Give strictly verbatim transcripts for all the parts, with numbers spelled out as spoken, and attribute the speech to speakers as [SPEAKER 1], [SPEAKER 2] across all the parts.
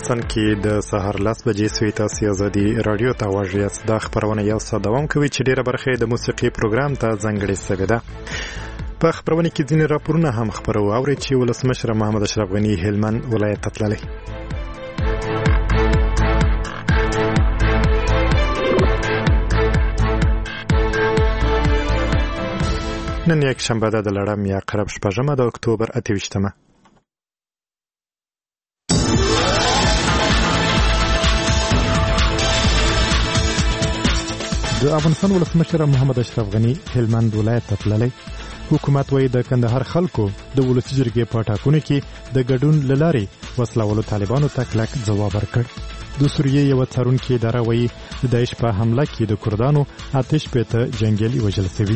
[SPEAKER 1] افغانستان کې د سهار لس بجې سوي تاسو ازادي رادیو ته واژ یاست. دا خبرونه یو ساعت دوام کوي چې ډیره برخه د موسیقي پروګرام ته ځانګړې شوې ده. په خبرونه کې ځینې راپورونه هم خبرو اوري چې ولسمشر محمد اشرف غني هلمند ولایت ته تللی. نن یک شنبه ده د لړم یا قرب شپږمه د اکتوبر اته ویشتمه. د افغانستان ولسمشر محمد اشرف غني هلمند ولایت ته تللی. حکومت وايي د کندهار خلکو د ولسي جرګې په ټاکنو کې د ګډون له لارې وسلوالو طالبانو ته کلک ځواب ورکړ. د سوریې یوه څارونکې اداره وايي د داعش په حمله کې د کردانو اته شپېته جنګیالي وژل شوي.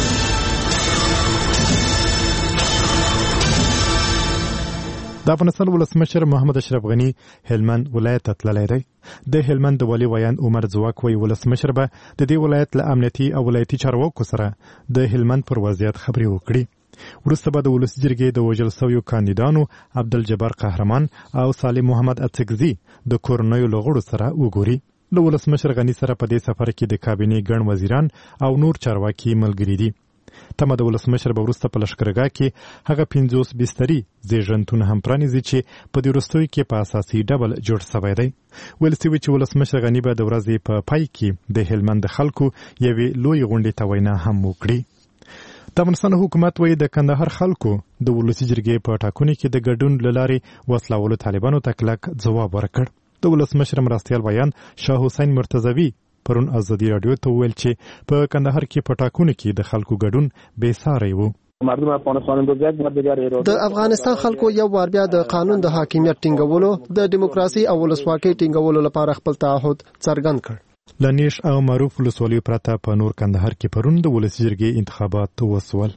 [SPEAKER 1] د افغانستان ولسمشر محمد اشرف غني هلمند ولایت ته تللی دی. د هلمند د والي ویان عمر ځواک وايي ولسمشر به د دې ولایت له امنیتي او ولایتي چارواکو سره د هلمند پر وضعیت خبرې وکړي. وروسته به د ولسي جرګې د وژل شویو کاندیدانو عبدالجبار قهرمان او سالم محمد اڅکزي د کورنیو له غړو سره وګوري. له ولسمشر غني سره په دې سفر کې د کابینې ګڼ وزیران او نور چارواکي ملګري دي. تمه د ولسمشر به وروسته په لښکرګاه کې هغه پنځوس بستري زیږنتون هم پرانیزي چې په دې وروستیو کې په اساسي ډول جوړ شوی دی. ویل شوي چې ولسمشر غني به د ورځې په پای کې د هلمند د خلکو یوې لویې غونډې ته وینا هم وکړي. د افغانستان حکومت وايي د کندهار خلکو د ولسي جرګې په ټاکنو کې د ګډون له لارې وسلوالو طالبانو ته کلک ځواب ورکړ. د ولسمشر مرستیال بیان شاه حسین مرتضوي پرون ازادي رادیو ته ویل چې په کندهار کې په ټاکنو کې د خلکو ګډون بې ساری و.
[SPEAKER 2] د افغانستان خلکو یو وار بیا د قانون د حاکمیت ټینګولو د دیموکراسي او ولسواکۍ ټینګولو لپاره خپل تعهد څرګند کړ.
[SPEAKER 1] لنیش او معروف ولسوالیو پرته په نور کندهار کې پرون د ولسي جرګې انتخابات وسول.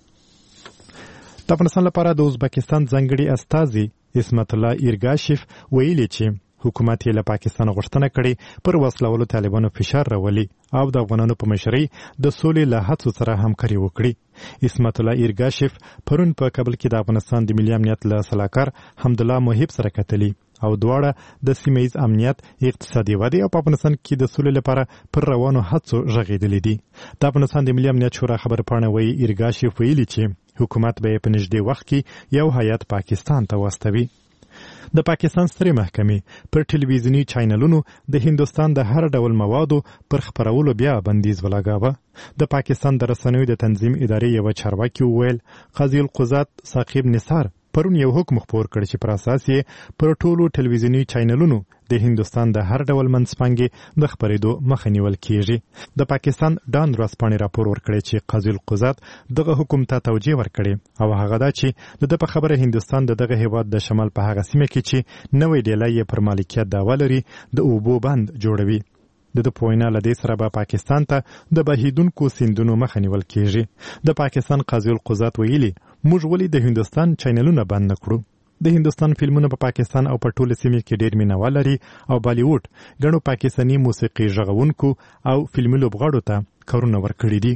[SPEAKER 1] د افغانستان لپاره د ازبکستان ځانګړي استازي اسمت الله ایرګاشف ویلي چې حکومت یې له پاکستان غوښتنه کړې پر وسلوالو طالبانو فشار راولي او د افغانانو په مشرۍ د سولې له هڅو سره همکاري وکړي. اسمت الله ایرګاشف پرون په کابل کې د افغانستان د ملي امنیت له سلاکار حمدالله محب سره کتلي او دواړه د سیمه ییز امنیت، اقتصادي ودې او په افغانستان کې د سولې لپاره پر روانو هڅو غږېدلي دي. د افغانستان د ملي امنیت شورا خبرپاڼه وايي ایرګاشف ویلي چې حکومت به په نږدې وخت کې یو هیات پاکستان ته واستوي. د پاکستان سترې محکمې پر ټلویزیوني چینلونو د هندوستان د هر ډول موادو پر خپرولو بیا بندیز ولګاوه. د پاکستان د رسنیو د تنظیم ادارې یوه چارواکي وویل قاضي القضات ثاقب نثار پرون یو حکم خپور کړ چې پر اساس یې پر ټولو ټلویزیوني چینلونو د هندوستان د هر ډول منځپانګې د خپرېدو مخه نیول کیږي. د پاکستان ډان ورځپاڼې راپور ورکړی چې قاضي القضات دغه حکم ته توجیه ورکړي او هغه دا چې د ده په خبره هندوستان د دغه هیواد د شمال په هغه سیمه کې چې نوې ډیلی یې پر مالکیت دعوه لري د اوبو بند جوړوي. د ده په وینا له دې سره به پاکستان ته د بهیدونکو سیندونو مخه نیول کیږي. د پاکستان قاضي القضات ویلي موږ ولې د هندوستان چینلونه بند نه کړو. د هندوستان فلمونه په پاکستان او په ټوله سیمه کې ډېر مینوال لري او بالیوډ ګڼو پاکستاني موسیقي غږونکو او فلمي لوبغاړو ته کارونه ورکړي دي.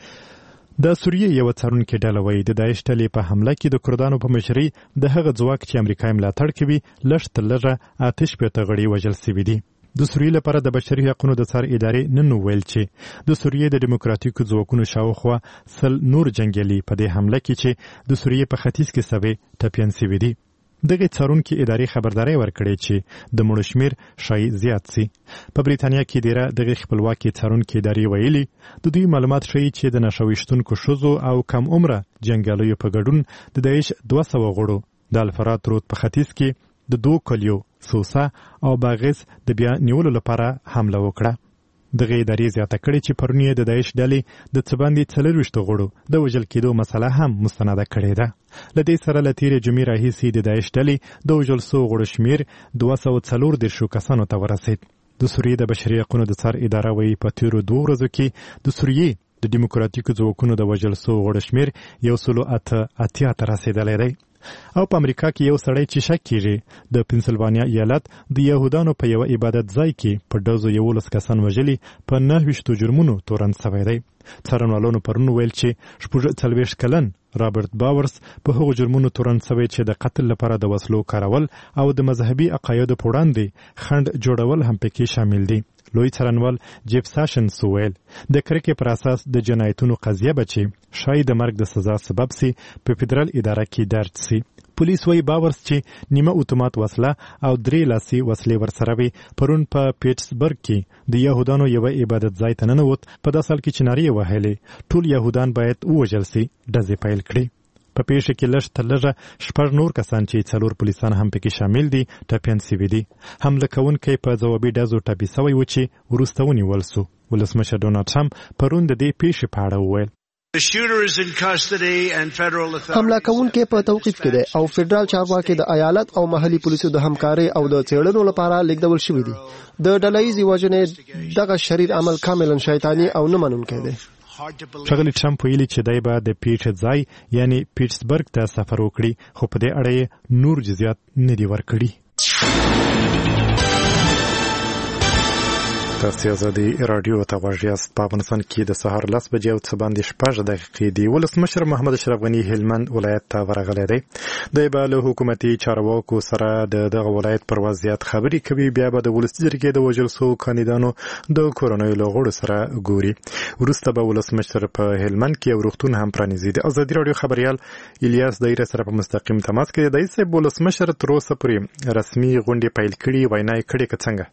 [SPEAKER 1] د سوریې یوه څارونکې ډله وایي د داعش ډلې په حمله کې د کردانو په مشرۍ د هغه ځواک چې امریکا یې ملاتړ کوي لږ تر لږه اته شپېته غړي وژل شوي دي. د سوریې لپاره د بشري حقونو د څار ادارې نن وویل چې د سوریې د دیموکراتیکو ځواکونو شاوخوا سل نور جنګیالي په دې حمله کې چې د سوریې په ختیځ کې سوي ټپیان شوي دي. دغه څارونکي ادارې خبرداري ورکړې چې د مړو شمېر ښایي زیات سي. په بریتانیا کې ډیره دغه خپلواکي څارونکي ادارې ویلي د دوی معلومات ښیي چې د نشه ویشتونکو ښځو او کم عمره جنګیالیو په ګډون د داعش دوه سوه غړو د الفرات رود په ختیځ کې د دوه کلیو سوسه او باغیس د بیا نیولو لپاره حمله وکړه. دغه ادارې زیاته کړې چې پرون یې د داعش ډلې د څه باندې څلرویشتو غړو د وژل کېدو مسله هم مستنده کړې ده. له دې سره له تېرې جمعې راهیسې د داعش ډلې د وژل سوو غړو شمېر دوه سوه څلور دېرشو کسانو ته ورسېد. د سوریې د بشري حقونو د څار اداره وایي په تېرو دوو ورځو کې د سوریې د دیموکراتیکو ځواکونو د وژل شوو غړو شمېر یو سلو اته اتیا ته رسېدلی دی. او په امریکا کې یو سړی چې شک کیږي د پنسلوانیا ایالت د یهودانو په یو عبادت ځای کې په ډزو یولس کسان وژلي په نهه ویشتو جرمونو تورن شوی دی. څارنوالانو پرون ویل چې شپږ څلوېښت کلن رابرټ باورس په هغو جرمونو تورن شوی چې د قتل لپاره د وسلو کارول او د مذهبي عقایدو په وړاندې خنډ جوړول هم پکې شامل دي. لوی څارنوال جیف ساشنز ویل د کرکې پر اساس د جنایتونو قضیه به چې شاید د مرګ د سزا سبب سي په فدرال اداره کې درج سي. پولیس وایي باورس چې نیمه اتومات وسله او درې لاسي وسلې ورسره وي پرون په پیټسبرګ کې د یهودانو یو عبادت ځای ته ننوت. په داسې حال کې چې نارې وهلې ټول یهودان باید ووژل سي ډزې پیل کړي. په پیښه کې لږ تر لږه شپږ نور کسان چې څلور پولیسان هم پکې شامل دي ټپیان سوي دي. حمله کوونکی په ځوابي ډزو ټپي سوی و چې وروسته ونیول سو. ولسمشر ډونالډ ټرمپ پرون د دې پیښې په اړه وویل
[SPEAKER 2] حمله کوونکی په توقیف کې دی او فدرال چارواکي د ایالت او محلي پولیسو د همکارۍ او د څېړنو لپاره لیږدول شوي دي. د ډلهییزې وژنې دغه شریر عمل کاملا شیطاني او نه منونکی دی.
[SPEAKER 1] ښاغلي ټرمپ ویلي چې دی به د پیټ ځای یعنی پیټسبرګ ته سفر وکړي خو په دې اړه یې نور جزئیات نه دي ورکړي. تاسو آزادي رادیو ته غوږ یاست. په افغانستان کې د سهار لس بجې او څه باندې شپږ دقیقې دي. ولسمشر محمد اشرف غني هلمند ولایت ته ورغلی دی. دی به له حکومتي چارواکو سره د دغه ولایت پر وضعیت خبرې کوي. بیا به د ولسي جرګې د وژل شوو کاندیدانو د کورنیو له غړو سره ګوري. وروسته به ولسمشر په هلمند کې یو روغتون هم پرانیزي. د ازادي رادیو خبریال الیاس دایره سره په مستقیم تماس کې دی. صاحب ولسمشر تر اوسه پورې رسمي غونډې پیل کړي وینا یې کړې که څنګه؟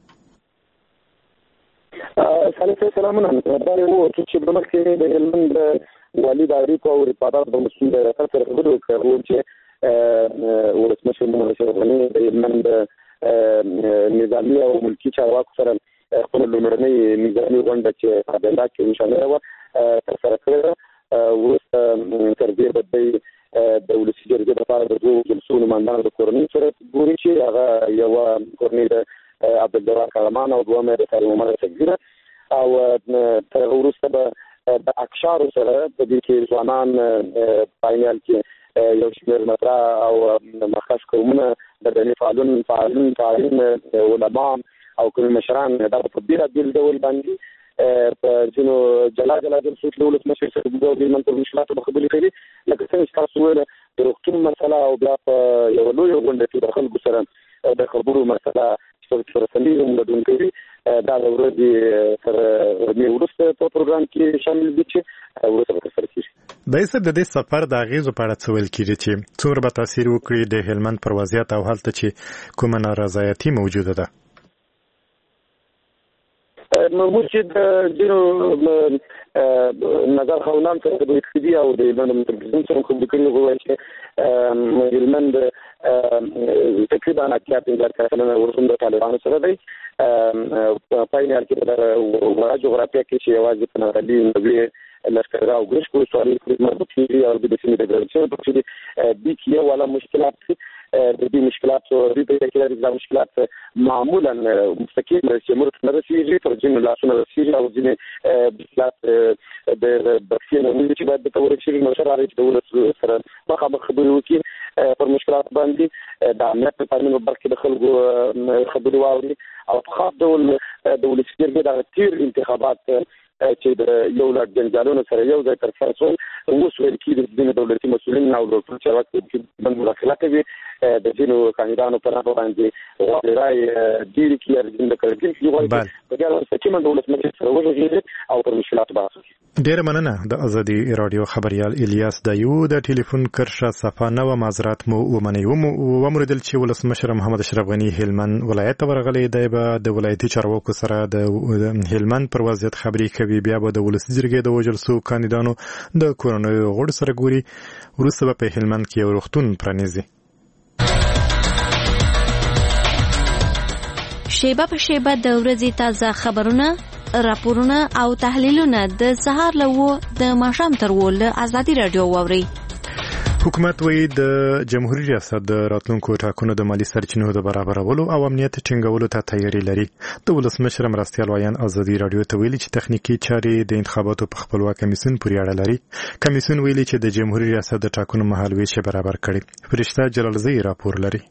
[SPEAKER 3] سلام سلامونه. دا یو چې په مخکې د هلمند والي د اړیکو او ارتباطات د مسؤل سره خبرې وکړو چې ولسمشر محمد اشرف غني د هلمند نظامي او ملکي چارواکو سره خپل لومړنۍ نظامي غونډه چې په عدالت کې انشاءالله وه ترسره کړې. وروسته تر دې به دی د ولسي جرګې لپاره د دوو جلسو نمایندانو د کورنۍ سره ګوري چې هغه یوه کورنۍ د عبدالجواد کارمان او دومره د سلیم عمر تکزیره او تر وروسته به د اکشارو سره د دې کې ځوانان پاینل کې یو شمېر مطرح او مخکښ قومونه د دیني فعالون فعالون فعالین علما او کوم مشران دا په ډېر بیل ډول باندې په ځینو جلا جلا جلسو کې ولسمشر سره د دې منځ مشکلات په خبرې کوي. لکه څنګه تاسو ویل د روغتون مسله او بیا په یو لوی غونډه کې د خلکو سره د خبرو مسله چې رسمي مدون کوي دا د ورځې تر وروسته په پروګرام کې شامل دي چې وروسته به ترسره کیږي.
[SPEAKER 1] د ایسه د دې سفر د اغیزو په اړه څه ویل کیږي چې څومره به تاثیر وکړي د هلمند پر وضعیت او هلته چې کومه نارضایتي موجوده ده؟
[SPEAKER 3] موږ چې د ځینو نظر خونان سره د اقتصادي او د هلمند مترکزون سره خبرې کړې وایي چې هلمند تقریبا اتیا پنځه کسانه ورسوم د طالبانو سره دی. پاینل کې د وړه جغرافیه کې چې یوازې په نړۍ نوې لشکره او ګرش کو سوالي مربوط دي او د سیمې د ګرځېدو په اړه د کې ولا مشکلات د دې مشکلات او د دې کې د مشکلات معمولا مستقیم چې مرته نه رسیږي تر ځینو لاسونه رسیږي او ځینې مشکلات د بکسینو چې باید د تور شي نو سره راځي د ولس سره مخامخ خبرې وکړي پر مشکلات باندې د امنیت په اړه برخه د خلکو خبرې واوري او په خاص ډول د ولس جرګې د تیر انتخابات چې د یو لړ جنجالونو سره یو ځای ترسره شول. اوس ویل کېږي چې د دولتي مسؤلین او د چارواکو د مداخله کوي د ځینو کاندیدانو پر هغه باندې غوړای ډېر کې ارزنده کړي چې غواړي په دې اړه چې موږ ولسمشر سره وژغېږي او پر مشکلات بحث وکړي.
[SPEAKER 1] ډېر مننه. د ازادي رادیو خبريال الیاس دایو د ټلیفون کرښه صفه نو معذرت مو ومني ومردل چې ولسمشر محمد اشرف غني هلمند ولایت ورغلی دی به د ولایتي چارواکو سره د هلمند پر وضعیت خبرې کوي. بیا به د ولسي جرګې د وژل شوو کاندیدانو د کورنیو غړو سره ګوري. وروسته به په هلمند کې یو روغتون پرانیزي.
[SPEAKER 4] شیبه په شیبه د ورځې تازه خبرونه، راپورونه او تحلیلونه د سهار له و د ماښام تر و له ازادي رادیو واوري.
[SPEAKER 1] حکومت وی د جمهوریت ریاست د راتلونکو ټاکنو د مالی سرچینو د برابرولو او امنیت ټینګولو ته تیاری لري. د ولسمشر مرستیال وایان ازادي رادیو ته ویلي چې تخنیکی چارې د انتخاباتو په خپلواک کمیسیون پورې اړه لري. کمیسیون ویلي چې د جمهوریت ریاست د ټاکنو مهال ویش برابر کړي. فرشته جلالزئی راپور لري.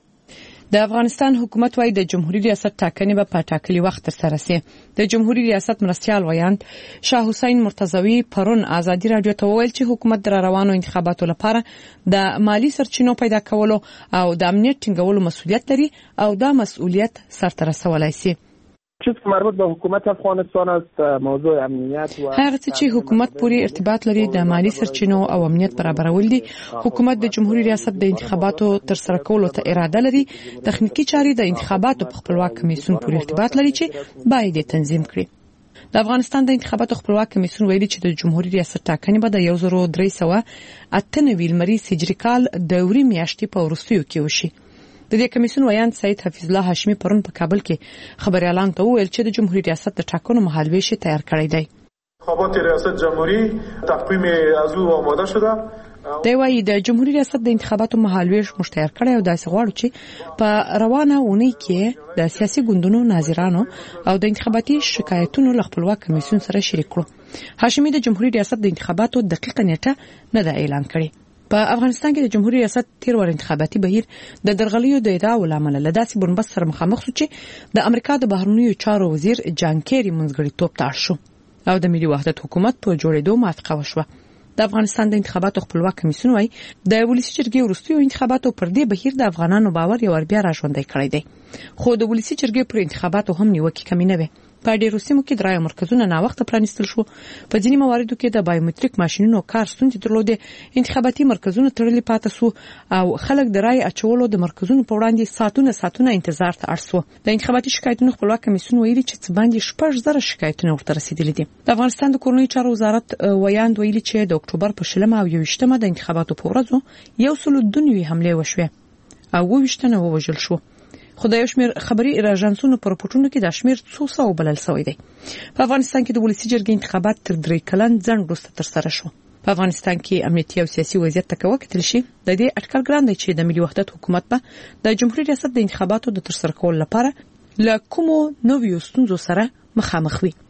[SPEAKER 5] د افغانستان حکومت وايي د جمهوریت ریاست ټاکنې به په ټاکلي وخت ترسره شي. د جمهوریت ریاست مرستیال وایان شاه حسین مرتضوی پرون ازادي رادیو ته وویل چې حکومت در روانو انتخاباتو لپاره د مالی سرچینو پیدا کولو او د امنیت ټینګولو مسؤلیت لري او دا مسؤلیت سرته رسولای شي.
[SPEAKER 6] چیزی که مربوط به حکومت افغانستان است موضوع امنیت و
[SPEAKER 5] هغه چې حکومت پوری ارتباط لري د مالی سرچینو او امنیت برابرول دي. حکومت د جمهوریت ریاست د انتخاباتو تر سره کولو ته اراده لري. تخنیکی چارې د انتخاباتو په خپلواک کمیسیون پوری ارتباط لري چې باید تنظیم کړي. د افغانستان د انتخاباتو خپلواک کمیسیون ویلي چې د جمهوریت ریاست ټاکنې به د یو زر درې سوه اته نوي لمریز هجري کال دوري میاشتې په وروستیو کې وشي. د دې کمیسیون ویان سید حفیظ الله هاشمی پرون په کابل کې خبريالان ته وویل چې د جمهوریت ریاست د ټاکنو مهال ویش تیار کړی دی.
[SPEAKER 7] انتخابات ریاست جمهوری تقویم از او آماده شده.
[SPEAKER 5] دی وايي د جمهوریت ریاست د انتخاباتو مهال ویش مشتهر کړی او داسې غواړي چې په روانه اونۍ کې د سیاسي ګوندونو ناظرانو او د انتخاباتي شکایتونو له خپلواک کمیسیون سره شریک کړو. هاشمی د جمهوریت ریاست د انتخاباتو دقیقه نیټه نه ده اعلان کړې. په افغانستان کې د جمهوریت ریاست تیر ور انتخاباتي بهیر د درغلیو د ادعاو لامل له داسې بنبست سره مخامخ شو چې د امریکا د بهرنیو چارو وزیر جان کیری منځګړیتوب ته اړ شو او د ملي وحدت حکومت په جوړېدو موافقه وشوه. د افغانستان د انتخاباتو خپلواک کمیسیون وايي د ولسی جرګې وروستیو انتخاباتو پر دې بهیر د افغانانو باور یو ور بیا راژوندی کړی دی. خو د ولسی جرګې پر انتخاباتو هم نیوکه کمی نه وي. په ډیرو سیمو کې درای مرکزونه نا وخت پرانیستل شو. په ځینې مواردو کې د بایومټریک ماشینونو کار ستونزې درلودې. انتخاباتي مرکزونه تړلي پاتې شو او خلک د رای اچولو د مرکزونو په وړاندې ساعتونه ساعتونه انتظار ته اړ شو. د انتخاباتي شکایتونو خپلواک کمیسیون ویلي چې څه باندې شپږ زره شکایتونه ورته رسیدلي دي. د افغانستان د کورنیو چارو وزارت ویاند ویلي چې د اکتوبر په شلمه او یوویشتمه د انتخاباتو په ورځو یو سل دوه نوي حملې وشوې او اوویشتنه ووژل شو. خدای شمیر خبري ایجنسونو پر پټونو کې د شمیر څو سو بلل شوی دی. په افغانستان کې د ولسی جرګې انتخابات تر درې کلن ځنډ وروسته تر سره شو. په افغانستان کې امنیتي او سیاسي وضعیت ته وکتل شي. د دې اټکل ګران دی چې د ملي وحدت حکومت به د جمهوریت ریاست د انتخاباتو د تر سره کولو لپاره له کومو نویو ستونزو سره مخامخ وي.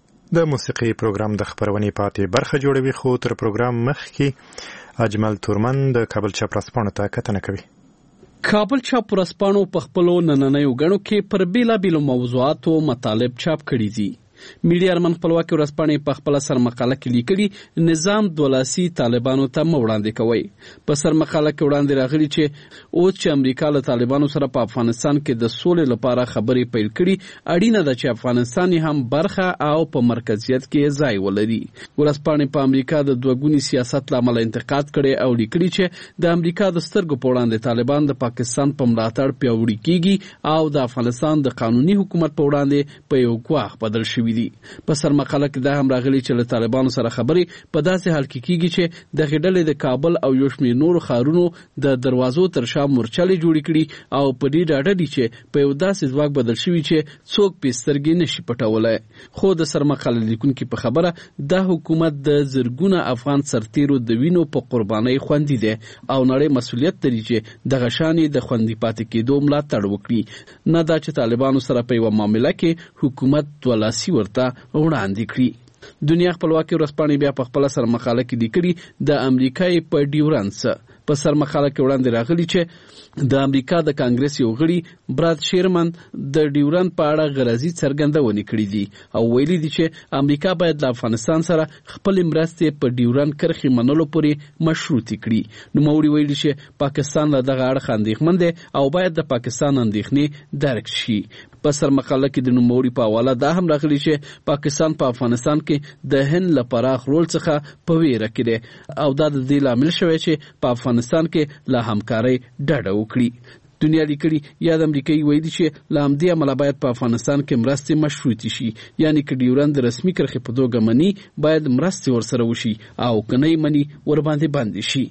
[SPEAKER 1] د موسیقي پروګرام د خبرونې پاتې برخه جوړوي خو تر پروګرام مخکې اجمل تورمن د کابل چاپ رسپانو ته کتنه کوي.
[SPEAKER 8] کابل چاپ ورځپاڼو په خپلو نننیو غړو کې پر بیلابیلو موضوعاتو مطالب چاپ کړي دي. میډیا ارمن خپلواکي ورځپاڼې په خپل سر مقاله کې لیکلي نظام دولاسي طالبانو ته وړاندې کوي. په سر مقاله کې وړاندې راغلي چې اوس چې امریکا له طالبانو سره په افغانستان کې د سولې لپاره خبرې پیل کړي اړینه ده چې افغانستان هم برخه او په مرکزیت کې ځای ولري. ورځپاڼې په امریکا د دوګوني سیاست لامل انتقاد کړي او لیکلي چې د امریکا د سترګو په وړاندې طالبان د پاکستان په ملاتړ پیاوړي کیږي او د افغانستان د قانوني حکومت په وړاندې په یو ګواښ بدل شوی دي. په سر مقاله کې دا هم راغلي چې له طالبانو سره خبرې په داسې حال کې کیږي چې د غډلې د کابل او یو شمېر نورو ښارونو د دروازو تر شا مورچلې جوړې کړي او په دې ډاډه دي چې په یو داسې ځواک بدل شوي چې څوک پې سترګې نشي پټولی. خو د سر مقاله لیکونکي په خبره دا حکومت د زرګونه افغان سرتیرو د وینو په قربانۍ خوندي دی او نړۍ مسؤلیت لري چې دغه شانې د خوندي پاتې کېدو ملاتړ وکړي. نه دا چې طالبانو سره په یوه معامله کې حکومت دولاسي ورته وړاندې کړي. دنیا خپلواکي ورځپاڼې بیا په خپل سر مقاله کې لیکلي د امریکای په ډیورنس په سر مقاله کې وړاندې راغلي چې د امریکا د کانګرس یو غړي براد شیرمن د ډیورن په اړه غرضی څرګندونې کړې دي او ویلي دي چې امریکا باید د افغانستان سره خپل مرستې په ډیورن کرښې منلو پورې مشروطي کړي. نو موري ویلي چې پاکستان له دغه اړخ اندېښمن دی او باید د پاکستان اندېښنې درک شي. په سر مقاله کې د نوموړي په حواله دا هم راغلي چې پاکستان په افغانستان کې د هند له پراخ رول څخه په ویره کې دی او دا د دې لامل شوی چې په افغانستان کې له همکارۍ ډډه وکړي. دنیا لیکلي یا د امریکایي ویلي چې له همدې امله باید په افغانستان کې مرستې مشروطې شي. یعنې که ډیورن د رسمي کرښې په توګه مني باید مرستې ورسره وشي او که نه یې مني ورباندې بندې شي.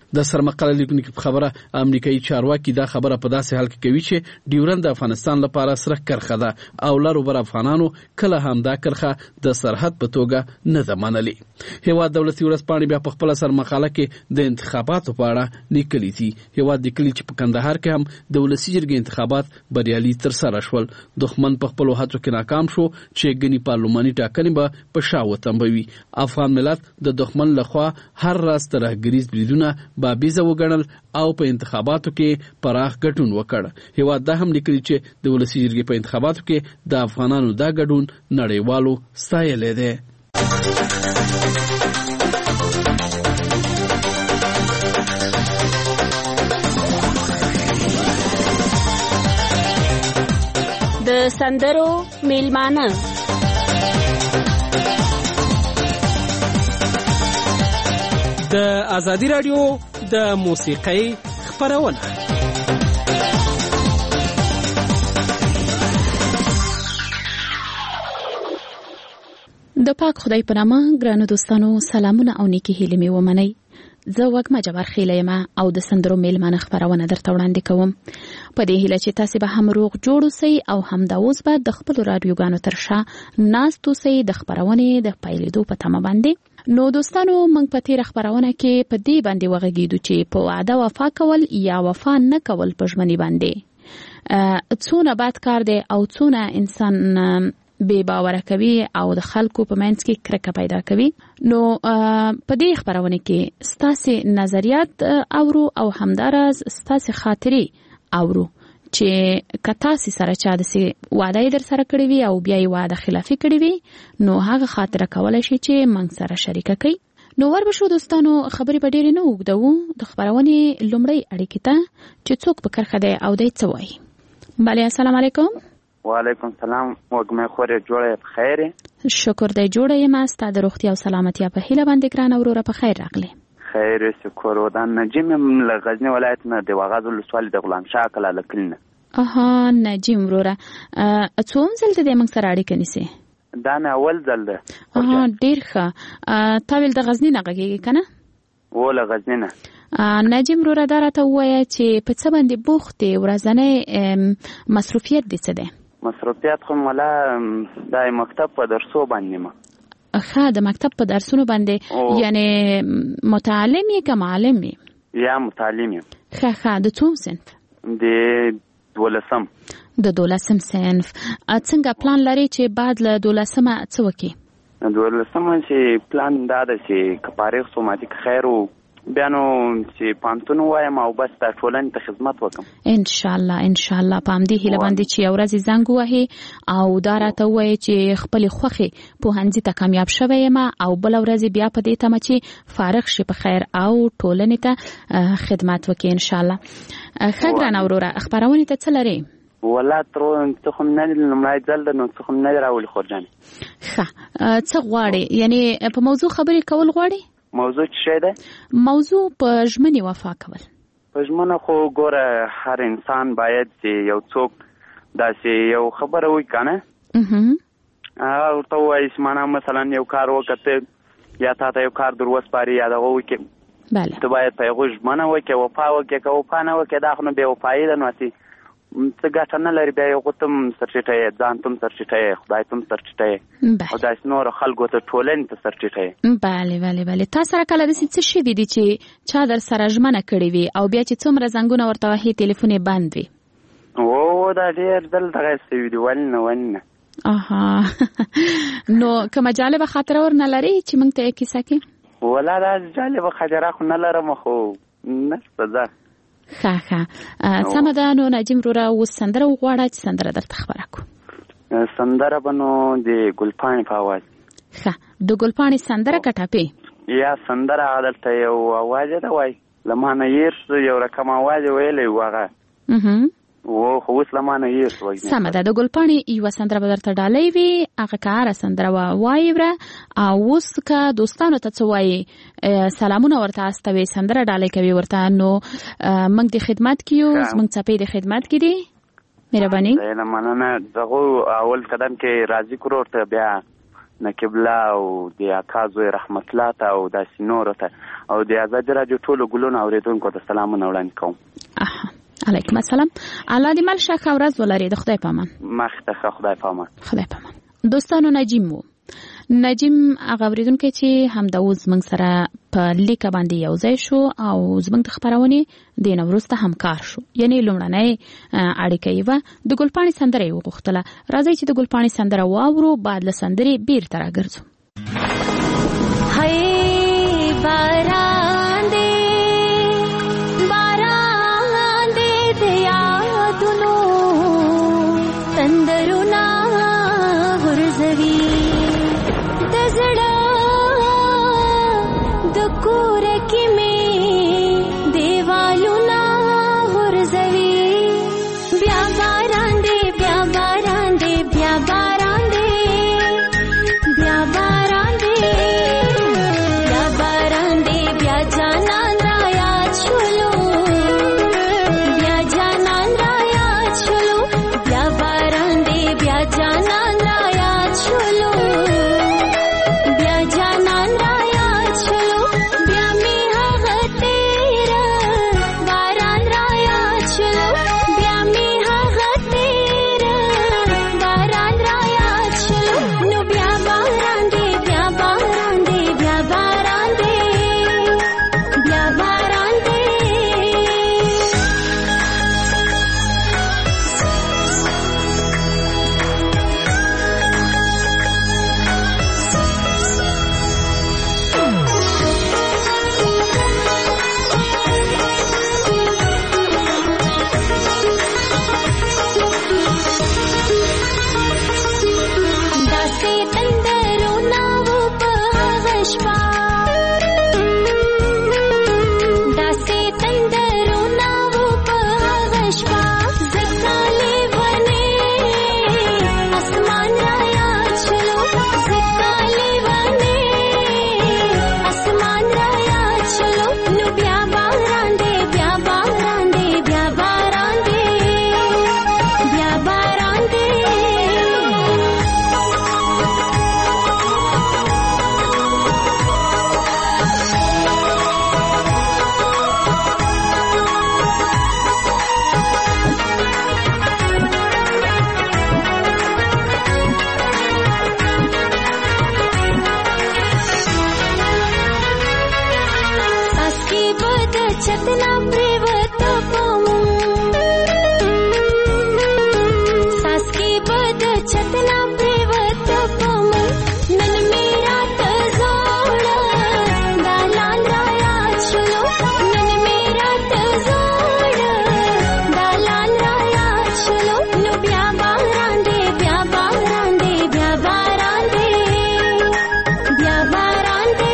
[SPEAKER 8] د سرمقاله لیکونکو په خبره امریکایي چارواکي دا خبره په داسې حال کې کوي چې ډیورند د افغانستان لپاره سره کرخه ده او لارو بر افغانانو کله هم دا کرخه د سرحد په توګه نه ده منلې. هیواد دولتي ورځپاڼې بیا په خپل سرمقاله کې د انتخاباتو په اړه لیکلي دي. هیواد لیکلي چې په کندهار کې هم د ولسي جرګې انتخابات بریالي ترسره شول. دښمن په خپلو هڅو کې ناکام شو چې ګنې پارلماني ټاکنې به په شا وتمبوي. افغان ملت د دښمن لخوا هر راز ترهګریز بریدونه بابیزه وګڼل او په انتخاباتو کې پراخ ګډون وکړ. هیواد دا هم لیکلي چې د ولسي جرګې په انتخاباتو کې د افغانانو دا ګډون نړیوالو ستایلی دی.
[SPEAKER 9] د سندرو میلمانه
[SPEAKER 10] د ازادي رادیو د موسیقۍ خپرونه.
[SPEAKER 11] د پاک خدای په نامه ګرانو دوستانو سلامونه او نیکی هیلې مې ومنئ. زه وږمه جبار خیله یم او د سندرو میلمانه خپرونه درته وړاندې کوم. په دې هیله چې تاسو به هم روغ جوړ اوسئ او همدا اوس به د خپلو راډیوګانو تر شا ناست اوسئ د خپرونې د پیلېدو په تمه باندې. نو دوستانو موږ په تېره خپرونه کې په دې باندې وغږېدو چې په وعده وفا کول یا وفا نه کول په ژمنې باندې څونه بد کار دی او څونه انسان بے باوره کوي او د خلکو په منځ کې کرکه پیدا کوي. نو په دې خبرونه کې ستاسو نظریات اورو او همدارز ستاسو خاطرې اورو چې کتا سي سره چا د سي وعده در سره کړی وي او بیا یې وعده خلافي کړی وي نو هغه خاطره کولای شي چې موږ سره شریک کړي. نو وربشو دوستانو خبرې به ډېرې نه اوږدوو. د خبرونې لومړی اړیکې ته چې څوک په کرخه دی او دی څه وایي. بله السلام علیکم.
[SPEAKER 12] وعلیکم سلام. وږمې خورې جوړه په خیر؟
[SPEAKER 11] شکر دی جوړه یم. ستا د روغتیا او سلامتیا په هیله باندې ګرانه وروره په خیر راغلی.
[SPEAKER 12] خیر شکر. ودان نجیم یم له غزني ولایت نه د واغاز ولسوالۍ د غلام شاه کلا له کلي نه.
[SPEAKER 11] اها نجیم وروره څوم ځل ته د موږ سره اړیکه نیسې؟
[SPEAKER 12] دا مې اول ځل ده.
[SPEAKER 11] اها ډېر ښه. تا ویل د غزني نه غږېږې که نه؟
[SPEAKER 12] و له غزني نه.
[SPEAKER 11] نجیم وروره دا راته ووایه چې په څه باندې بوخت دی، ورځنی مصروفیت دې څه دی؟
[SPEAKER 12] مصروفیت خو ملا د مکتب په درسو باندې ما.
[SPEAKER 11] ښه د مکتب په درسونو باندې یعنی متعلم یې که معلم یې؟
[SPEAKER 12] یا متعلم یم.
[SPEAKER 11] ښه ښه. د څوم صنف؟
[SPEAKER 12] د دولسم.
[SPEAKER 11] د دولسم صنف. څنګه پلان لري چې بعد له دولسمه څه وکړي؟
[SPEAKER 12] دولسمه چې پلان دا ده چې که فارغ شو ماتې که خیر و بیا نو چې پانتون وایم او بس د ټولنې ته خدمت وکم
[SPEAKER 11] انشاءالله انشاءالله. په همدې هیله باندې چې یو ورځ زنګ ووهې او دا راته ووایې چې خپلې خوښې پوهنځي ته کامیاب شوی یم او بله ورځ بیا په دې تمه چې فارغ شي په خیر او ټولنې ته خدمت وکړي انشاءالله. ښه ګرانه وروره خپرونې ته څه لرې؟
[SPEAKER 12] والله تر څه خو نه لومړی ځل ده نو څه خو نه راولي خورجانې.
[SPEAKER 11] ښه څه غواړې؟ یعنې په موضوع خبرې کول غواړې؟
[SPEAKER 12] موضوع څه شی ده؟
[SPEAKER 11] موضوع په ژمنې وفا کول.
[SPEAKER 12] په ژمنه خو ګوره هر انسان باید چې یو څوک داسې یو خبره وکړي که نه هغه ورته ووایي چې معنا مثلا یو کار وکړه یا تا ته یو کار در وسپاري یا دغه وکړي ته باید په هغو ژمنه وکړې وفا وکړې که وفا نه وکړې دا خو نو بې وفایي ده نو هسې څه ګټه نه لري. بیا یو ته هم سرچیټه یې ځان ته هم سرچیټه یې خدای ته هم سرچیټه یې او داسې نورو خلکو ته ټولنې ته سرچیټه یې.
[SPEAKER 11] بله بله بله. تا سره کله داسې څه شوي دي چې چا در سره ژمنه کړې وي او بیا چې څومره زنګونه ورته وهي ټلیفون یې بند وي؟
[SPEAKER 12] او دا ډېر ځل دغه شوي دي. ولې نه ولې نه.
[SPEAKER 11] اها نو کومه جالبه خاطره ورنه لرې چې موږ ته یې کیسه کړې؟
[SPEAKER 12] والله دا جالبه خاطره خو نه لرم خو نشته ځه.
[SPEAKER 11] ښه ښه سمه ده. نو نجیم وروره اوس سندره وغواړه چې سندره درته خبره کړو.
[SPEAKER 12] سندره به نو د ګلپاڼې په اواز.
[SPEAKER 11] ښه د ګلپاڼې سندره که ټپې؟
[SPEAKER 12] یا سندره هغه دلته یو اواز یې ده وایي له ما نه هېر یو رقم اواز یې ویلی و هغه و خو اوس له ما نه هېر شو.
[SPEAKER 11] سمه ده. د ګلپاڼې یوه سندره به درته ډالۍ وي هغه که هره سندره وایي وره او اوس که دوستانو ته څه وایي سلامونه ورته استوي سندره ډالۍ کوي ورته نو موږ د خدمت کې یو زموږ څپې د خدمت کې دي. مهرباني.
[SPEAKER 12] مننه. دغه اول قدم کې راضي کړو ورته بیا نقیب الله او د اکا زوی رحمت الله ته او داسې نورو ته او د ازادي راډیو ټولو ګلونو اورېدونکو ته سلامونه وړاندې کوم.
[SPEAKER 11] علیکم السلام. الله دې مل ښه ورځ ولري. د خدای په امان.
[SPEAKER 12] مخته ښه خدای په امان.
[SPEAKER 11] خدای په امان. دوستانو نجیم وو نجیم هغه اورېدونکی چې همدا اوس زموږ سره په لیکه باندې یو ځای شو او زموږ د خپرونې د نه وروسته همکار شو. یعنی لومړنۍ اړیکه یې وه. د ګلپاڼې سندره یې وغوښتله. راځئ چې د ګلپاڼې سندره واورو، بعد له سندرې بیرته راګرځو.
[SPEAKER 13] هی باران دې باران دې د یادونو سندرونه غورځوي د زړه د کور کې مې دیوالونه غورځوي. بیا باران دې بیا باران دې بیا باران دې بیا باران دې بیا باران دې بیا جانان را یاد شولو بیا جانان را یاد شولو بیا باران دې بیا جانان را یاد شولو بیا جانان را یاد شولو بیا می هغه تیر باران را یاد شولو بیا می هغه تیر باران را یاد شولو نو بیا باران دې بیا باران دې بیا باران دې بیا باران دې. داسې تندرونه وو په هغه شپه داسې تندرونه وو په هغه شپه ځکه لیونې اسمان را یاد شلو ځکه لیونې اسمان را یاد شلو نو بیا باران دې بیا باران دې بیا باران دې بیا باران دې. اسکی بد چتنا پریوت پمو ساسکی بد چتنا پریوت پمو نن میرا تزوڑ دالان را یاد شلو نن میرا تزوڑ دالان را یاد شلو نو بیا باران دې بیا باران دې بیا باران دې بیا باران دې.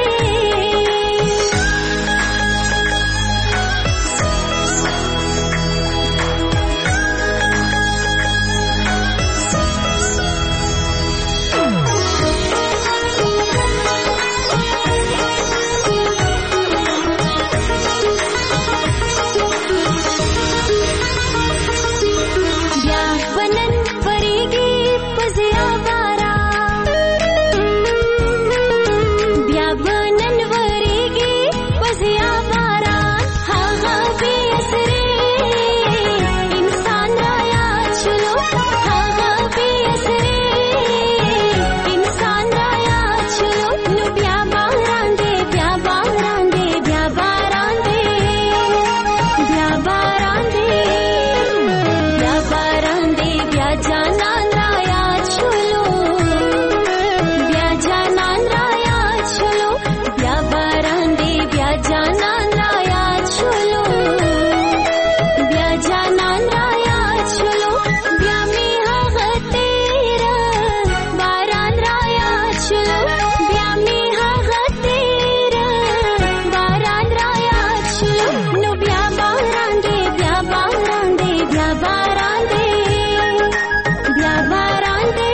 [SPEAKER 13] بیا بنن پریږي پزیا بارا بیا بنن وریږي پزیا بارا هغه بې اثرې انسان را یاد شلو هغه بې اثرې انسان را یاد شلو نو بیا باران دې بیا باران دې بیا باران دې بیا باران دې بیا باران دې بیا جانان را یاد شولو بیا جانان را یاد شولو بیا باران دې بیا جانان را یاد شولو بیا جانان را یاد شولو بیا می هغه تیر باران را یاد شولو بیا می هغه تیر باران را یاد شولو نو بیا باران دې بیا باران دې بیا باران دې بیا باران دې.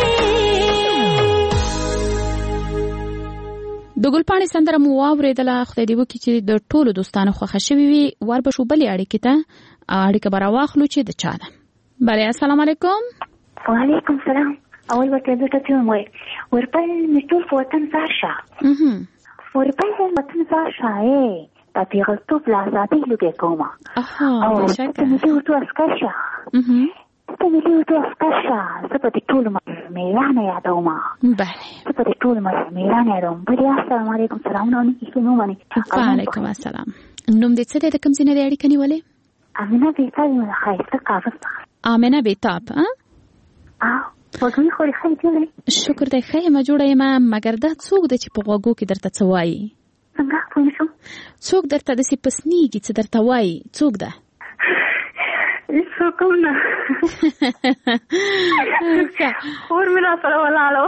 [SPEAKER 11] د ګلپاڼې سندره مو واورېدله. خدای دې وکړي چې د ټولو دوستانو خوښه شوې وي. وربشو بلې اړیکې ته اړیکه به راواخلو چې د چا ده. بله السلام علیکم.
[SPEAKER 14] وعلیکم سلام. اول ورته د ټچو مې ورپل مټول وطن زاشا
[SPEAKER 11] اها
[SPEAKER 14] ورپل وطن زاشا اے تا پیغلتو پلازادي لګه کومه
[SPEAKER 11] اها
[SPEAKER 14] شکه مې ورته اسکرشا
[SPEAKER 11] اها
[SPEAKER 14] ته مې ورته اسکرشا زه په ټول مېرانه یادوم
[SPEAKER 11] بله
[SPEAKER 14] زه په ټول مېرانه یادوم بیا السلام علیکم سلام علیکم نو باندې
[SPEAKER 11] وعلیکم السلام نوم دې څه دې کوم ځای نه دی اړیکه نیولې
[SPEAKER 14] امینه بیتاب مې خایسته کاغذ
[SPEAKER 11] امینه بیتاب ها
[SPEAKER 14] اه وګورې خو ښه دی
[SPEAKER 11] شکر دې ښه ما جوړه یم مګر دا څوک د چې په غوګو کې درته څه وایي
[SPEAKER 14] څنګه پوه شو
[SPEAKER 11] څوک درته د سي پسنیږي چې درته وایي څوک ده
[SPEAKER 14] څوک نه اور مې را سره ولاړو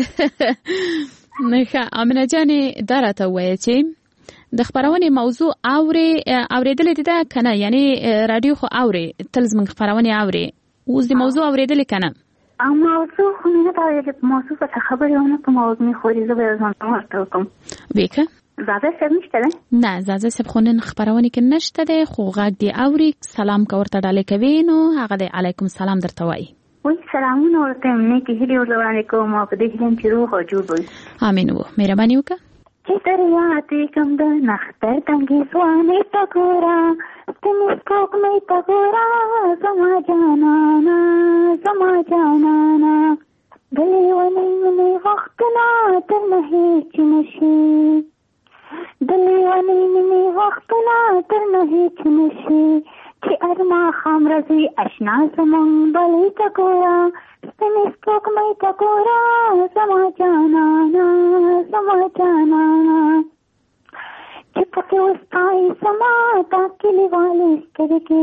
[SPEAKER 11] نه ښه امینه جانې دا راته وایي چې د خبرونې موضوع اوري اوریدلې ده کنه یعنی رادیو خو اوري تل زموږ خبرونه اوري اوس د موضوع اوریدلې کنه
[SPEAKER 14] ا موضوع خو نه دا د موضوع څه خبرې ونه کوم او مې خو دې زه ځان ورته کوم
[SPEAKER 11] وکه
[SPEAKER 14] زاده څه نشته
[SPEAKER 11] نه زاده څه خو نه خبرونه کې نشته ده خو غږ دی اوري سلام کا ورته ډالې کوي نو هغه د علیکم سلام درته وایي
[SPEAKER 14] وای سلامونه ورته مې کې هلي ورته کوم په دې کې چې روح او جوړ وي
[SPEAKER 11] امين وو مهرباني وکړه
[SPEAKER 14] چې دریاتې کوم د نختر تنګي سوانه تا ګورا تمې کوک مې تا ګورا زما جانانا زما جانانا دلې ونی مې وخت نه تر نه هیڅ نشي دلې ونی مې وخت نه تر نه هیڅ نشي چې ارما خامرزي آشنا زمون بلې تا ګورا تمې کوک مې تا ګورا زما جانانا زما جانانا چې پکې وستای سما تا کلی والي سترګې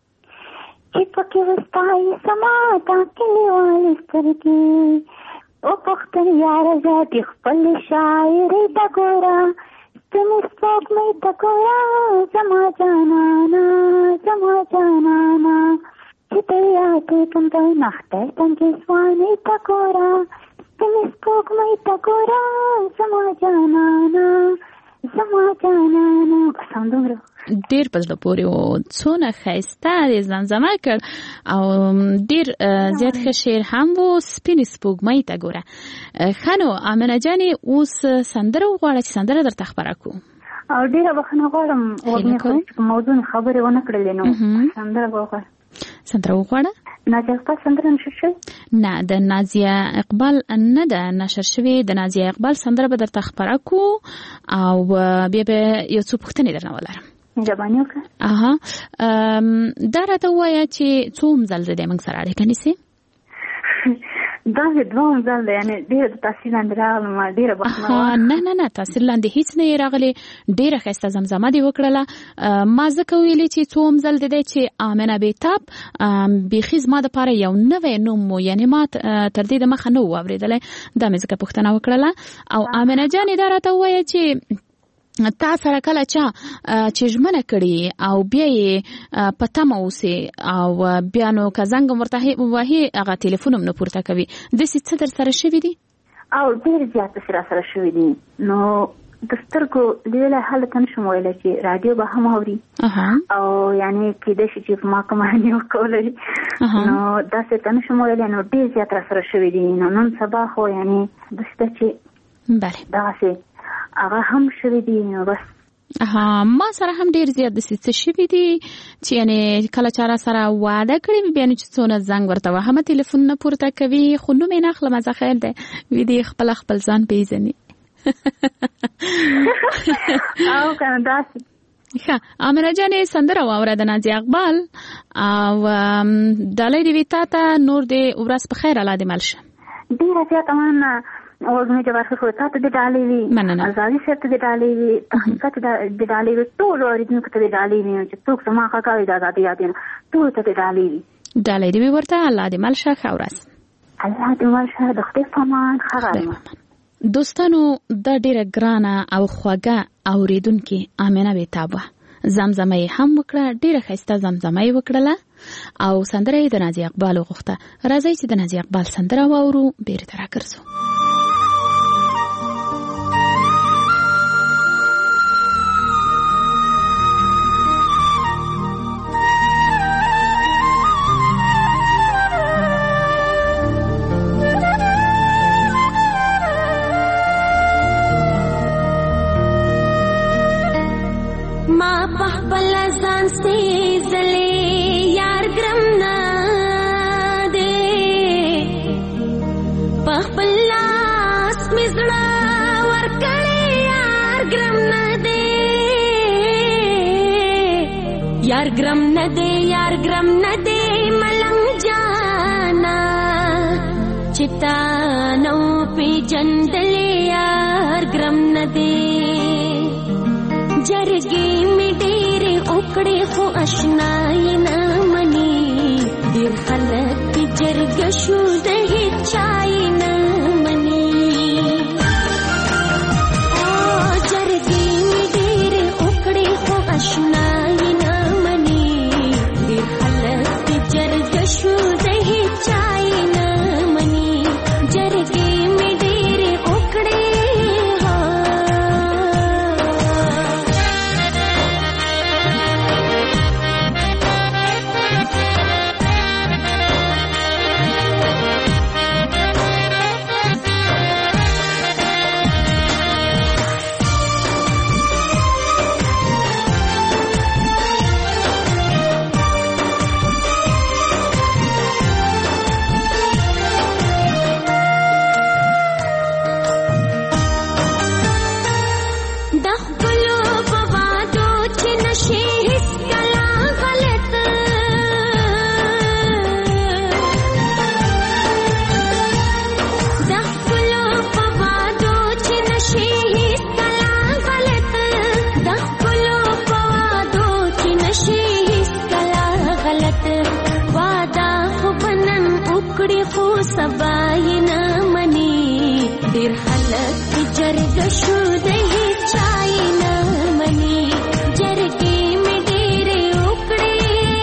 [SPEAKER 14] چې پکې وستای سما تا کلی والي سترګې او پختن یار زادي خپل شاعري تا ګورا تمې کوک مې تا ګورا زما جانانا زما جانانا چې ته یاد کوم د نختر تنګي سوانه تا ګورا تمې کوک مې تا ګورا زما جانانا زما جانانا سمندر
[SPEAKER 11] ډیر په زړه پورې و څونه ښایسته د زمزمه کړ او ډیر زیات ښه شعر هم و سپینې سپوږمۍ ته ګوره ښه نو امینه جانې اوس سندره وغواړه چې سندره درته خپره کړو
[SPEAKER 14] او ډیره بخښنه غواړم وګورئ په موضوع خبرې ونه کړلې نو سندره وغواړه
[SPEAKER 11] سندره وغواړه
[SPEAKER 14] نازیه اقبال سندره نشر شوی
[SPEAKER 11] نه د نازیه اقبال نه ده نشر شوی د نازیه اقبال سندره به درته خپره کو او بیا به یو څو پوښتنې درنه ولرم
[SPEAKER 14] مهرباني وکړه
[SPEAKER 11] اها دا راته ووایه چې څوم ځل زه د موږ سره اړیکه نیسې
[SPEAKER 14] دا دوم ځل دی یعنې ډېره د تاثیر لاندې راغلم ډېره بخښنه
[SPEAKER 11] نه نه نه تاثیر لاندې هیڅ نه یې راغلی ډېره ښایسته زمزمه دې وکړله ما ځکه ویلې چې څوم ځل دی دی چې امینه بیتاب بیخي زما دپاره یو نوی نوم و یعنې ما تر دې د مخه نه و اورېدلی دا مې ځکه پوښتنه وکړله او امینه جانې دا راته ووایه چې تا سره کله چا چې ژمنه کړي او بیا یې په تمه اوسې او بیا نو که زنګ ورته وهي هغه تلیفون هم نه پورته کوي داسې څه در سره شوي دي
[SPEAKER 14] او ډېر زیات داسې را سره شوي دي نو د سترګو لیدلی هلته نشم ویلی چې راډیو به هم اوري او یعنې کیدای شي چې ما کومه نیوکه ولري نو داسې ته نشم ویلی نو ډېر زیات را سره شوي دي نو نن سبا خو یعنې داسې ده چې دغسې هغه هم شوي دي نو بس
[SPEAKER 11] ها ما سره هم ډیر زیات د څه شوي دي چې یعنی کله چا را سره واده کړی بیا نو چې څونه زنګ ورته وهم تلیفون نه پورته کوي خو نو مې نه خپل مزه خیر ده وی دي خپل خپل ځان پیژني
[SPEAKER 14] او کنه داسې
[SPEAKER 11] ښه امینه جانې سندره واوره د نازیه اقبال او ډالۍ دې وي تا ته نور دې ورځ په خیر الله دې مل شه
[SPEAKER 14] ډېره زیاته مننه وګورئ چې ورته خو تاسو د ډالۍ وی ازادي سره د ډالۍ وی تحقیقات د ډالۍ وی ټول اوریدونکو ته د ډالۍ وی چې څوک سما کاوي د ازادي یادین ټول ته د ډالۍ وی
[SPEAKER 11] ډالۍ دې ورته الله دې مل شه خورس
[SPEAKER 14] الله دې مل شه د خپل فمان خبره
[SPEAKER 11] دوستانو د ډیره ګرانه او خوږه اوریدونکو امینه بیتاب زمزمه هم وکړه ډیره ښایسته زمزمه وکړه او سندره د نازیه اقبال وغوښته راځي چې د نازیه اقبال سندره واورو بیرته راګرځو
[SPEAKER 13] से जले यार ग्रम ना दे पखपल्लास मिजड़ा वरकड़े यार ग्रम ना दे यार ग्रम न दे यार ग्रम न दे मलंग जाना चितानो पे जंदले यार ग्रम न दे जरगे में डेरे उकड़े हो अशनाई न मनी दिल खलक जरग शुद ही चाई न मनी ओ जरगे में डेरे उकड़े हो अशनाई न मनी दिल खलक जरग शुद ही चाई न मनी जरगे में डेरे उकड़े सबाई न मनी दिर हलक जरग शुद ही चाई न मनी जरगे में डेरे उकड़े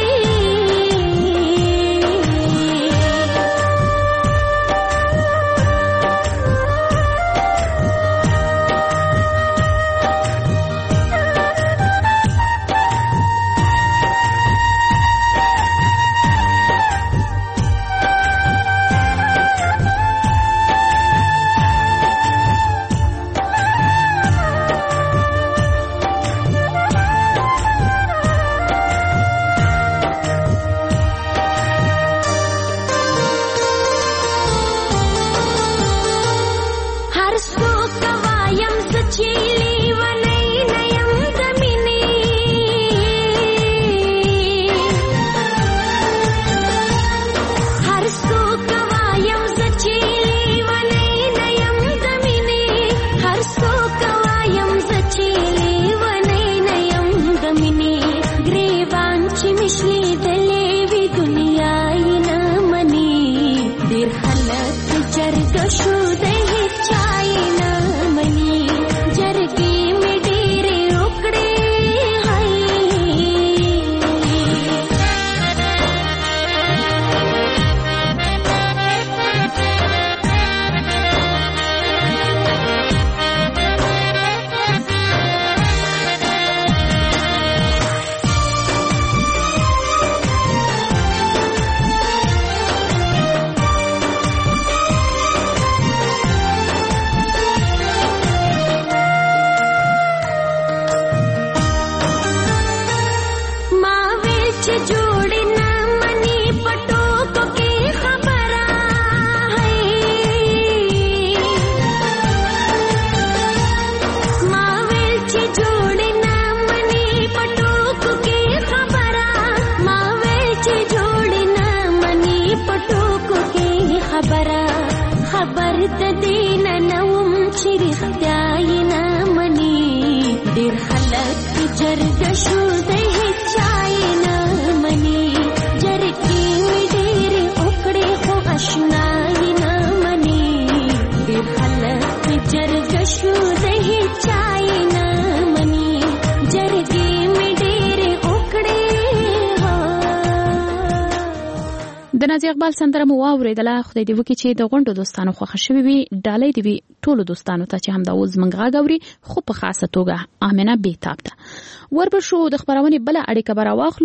[SPEAKER 13] د نازي اقبال سندره مو واوریدله. خدای دې وکړي چې د غونډو دوستانو خوښه شوي وي. ډالۍ دې وي ټولو دوستانو ته چې همدا اوس موږ غږ اوري، خو په خاصه توګه آمنه بیتاب ته. وربشو د خبرونې بله اړیکه به راواخلو.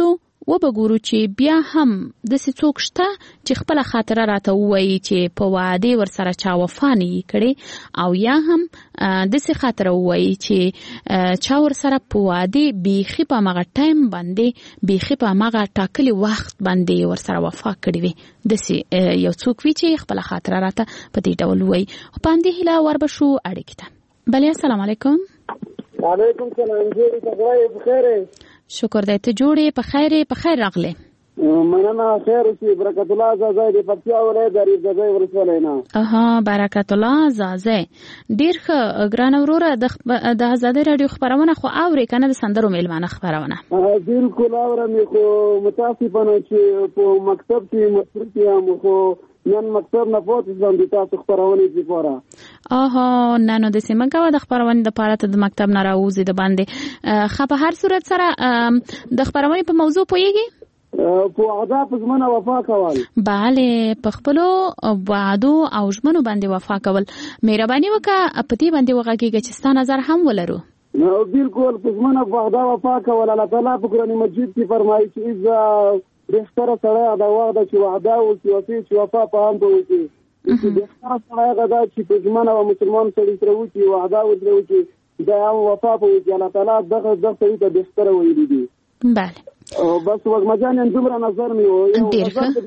[SPEAKER 11] و به ګورو چې بیا هم داسې څوک شته چې خپله خاطره راته ووایي چې په وعدې ورسره چا وفا نه یې کړې او یا هم داسې خاطره ووایي چې چا ورسره په وعدې بیخي په همغه ټایم باندې بیخي په همغه ټاکلي وخت باندې ورسره وفا کړې وي. داسې یو څوک وي چې خپله خاطره راته په دې ډول ووایي. په همدې هیله وربشو اړیکې ته. بلې السلام علیکم.
[SPEAKER 15] وعلیکم سلام. جوړې تګړی بخیرې؟ شکر دی. ته جوړې په خیرې په خیر راغلې؟ مننه. خیر اوسې. برکت الله زازی د پکتیا ولایت د ریګزای ولسوالۍ نه. اها برکت الله زازی ډېر ښه. ګرانه وروره د ازادۍ راډیو خپرونه خو اورې که نه د سندرو میلمانه خپرونه؟ بالکل اورم خو متاسفانه چې په مکتب کې مصروف یم خو نن مکتب نه پاتې ځم د تاسو خپرونې لپاره. اها نه نو داسې مه کوه د خپرونې دپاره ته د مکتب نه راوځې د باندې. ښه په هر صورت سره د خپرونې په موضوع پوهېږې؟ په وعده په ژمنه وفا کول. بله په خپلو وعدو او ژمنو باندې وفا کول. مهرباني وکړه په دې باندې وغږېږه چې ستا نظر هم ولرو. بالکل په ژمنه په وعده وفا کول. الله تعالی په قرآن مجید کې فرمایي چې اذا بهتره سړی دا وخت ده چې وعده وکړي او چې وفا په هم به وکړي. بهتره سړی هغه ده چې په ژمنه او مسلمان سړي سره وکړي وعده ورسره وکړي دا هم وفا به وکړي. الله تعالی دغه دغه سړي ته بهتره ویلي دي. بله بس وږمه جانې دومره نظر مې و. ډېر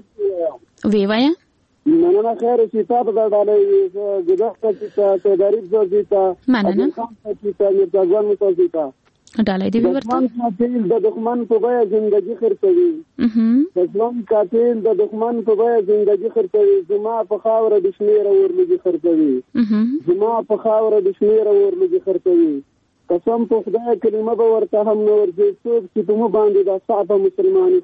[SPEAKER 15] ښه. ویې وایه. مننه. خیر چې تا په دا ډالۍ ګداخ ته چې ته سیداریب زوځي ته مننه چې ته مرزاګوان مسوځي ته ډالۍ دې ورته. قاتل د دښمن په بیه زندگی خرڅوي. دښمن قاتل د دښمن په بیه زندگی خرڅوي. زما په خاوره د شمېره ورلګي خرڅوي. زما په خاوره د شمېره ورلګي خرڅوي. قسم په خدای کلمه به ورته هم نه ورځي څوک چې په مو باندې دا صعبه مسلماني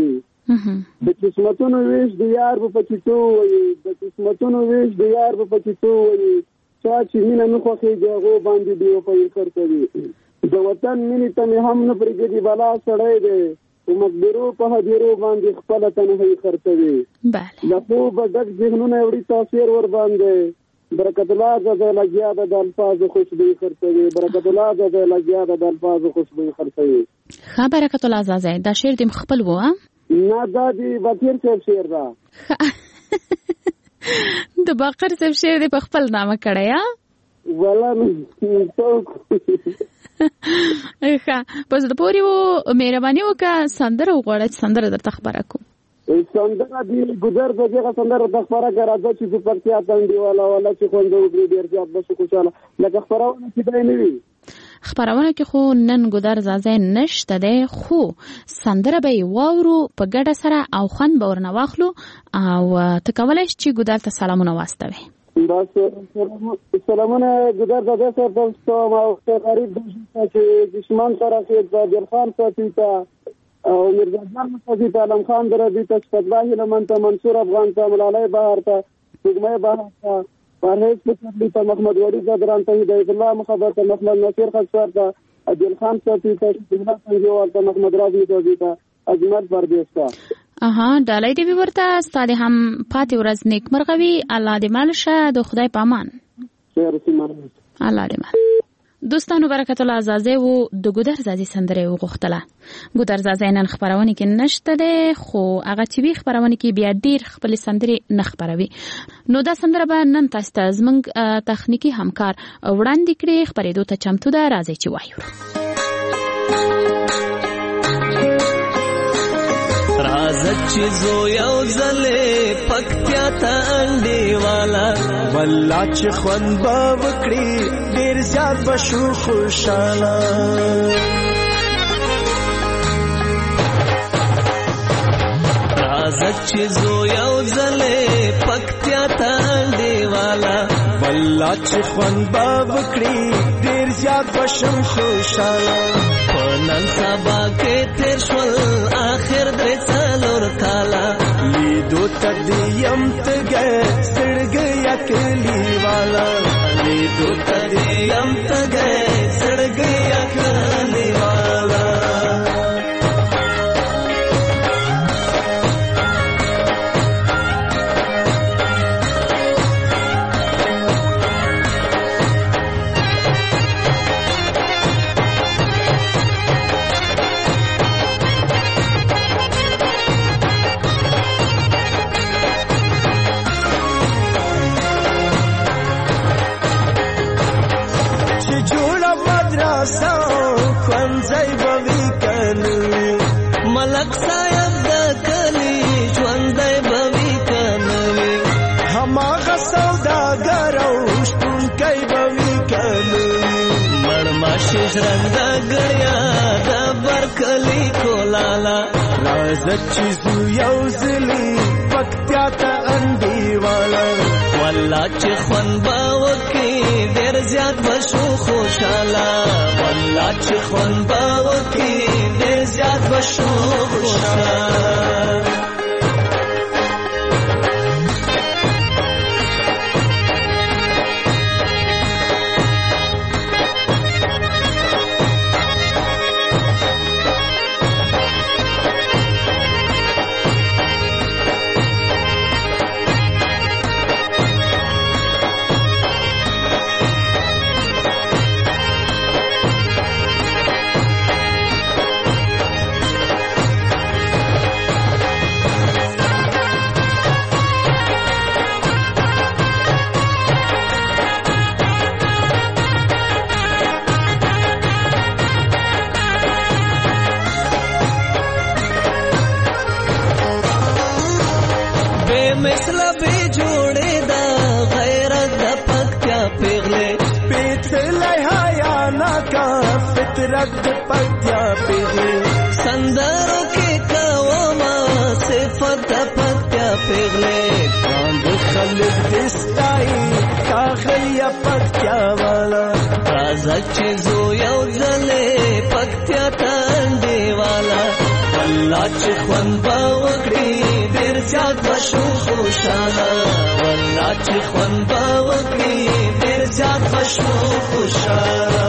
[SPEAKER 15] خرڅوي. د قسمتونو ویش د یار په پکې تو وي. د قسمتونو ویش د یار په پکې تو وي. چا چې مینه نه خوښېږي هغو باندې بې وفایي خرڅوي. د وطن مینې ته مې هم نه پرېږدي بلا سړی دی په مقبرو په هدیرو باندې خپله تنهایي خرڅوي. له خوبه ډک ذهنونه وړي تاثیر ور باندې. برکت الله زده لګیا ده د الفاظو خوشبویي خرڅوي. برکت الله زده لګیا ده د الفاظو خوشبویي خرڅوي. ښه برکت الله زازی دا شعر دې خپل و؟ نه دا د باقر صاحب شعر ده. د باقر صاحب شعر دې په خپل نامه کړی؟ ولا څوک. ښه پس د پورې و مهرباني وکړه سندره وغواړه چې سندره درته خپره کړو. سندره دی ګذر د دغه سندره د خبره راځي چې په پکتیا باندې والا والا چې خوند وګړي ډیر زیات بس خوشاله لکه خبرونه چې دی نه وي. خبرونه کې خو نن ګذر زازی نشته دی خو سندره به واورو په ګډه سره او خوند به ورنه واخلو او ته کولی شې چې ګذر ته سلامونه واستوې. بس سلامونه ګذر زازی صاحب ته او غریب چې دشمن سره کې د جلخان ساتي ته او مرزا جان مسعود ته علم خان دربی ته صدالله لمن ته منصور افغان ته ملالای بهار ته سګمه بهار ته پرهیز پسرلی ته محمد ولی زدران ته هدایت الله مخبر ته محمد نصیر خسوار ته عبد الخان صافی ته الله څنګه ته محمد راضی ته اجمل پردیس ته. اها ډالۍ دې ورته ستاره هم پاتې ورځ نیکمرغوي. الله دې مال شه د خدای پامان. خیر سیمه الله دې مال. دوستانو برکت الله زازی و د ګودر زازی سندره وغوښتله. ګودر زازی نن خبرونه کې نشته ده خو هغه چې وی خبرونه کې بیا ډیر خپل سندره نه خبروي. نو دا سندره به نن تاسو ته زمنګ تخنیکی همکار وړاندې کړي خبرېدو ته چمتو ده. راځي چې وایو
[SPEAKER 16] راځه چې زو یو ځلې پکتیا ته انډې والا والله چې خوند به وکړي ډېر زیات به شو خوشحاله. راځه چې زو یو ځلې پکتیا ته انډې والا والله چې خوند به وکړي ډېر زیات به شم خوشحاله. په نن سبا کې تېر شول آخر درې څلور کاله لیدو ته دې یم تږی زړګی کلی والا. لیدو ته دې یم تږی زړګی کلی والا. مدرسه ښوونځی به وي کنوي ملک صاحب د کلی ژوندی به وي کنوي هماغه سوداګر او شپونکی به وي کنوي مړماشي ژرنده ګړیا د برکلي کولاله راځه چې زو یو ځلي پکتیا ته انډیواله والله چې خوند به وکړي ډېر زیات به شو خوشحاله والله چې خوند به وکړي ډېر زیات به شو خوشحاله فطرت پکتیا پیغلی سندرو کې کوما صفت پکتیا پیغلی باند خلق دستای کاخلیا پکتیا والا رازه چې زو یو ځلې پکتیا تانډي والا والله چې خوند به وکړي ډېر زیات به شو خوشحاله والله چې خوند به وکړي ډېر زیات به شو خوشحاله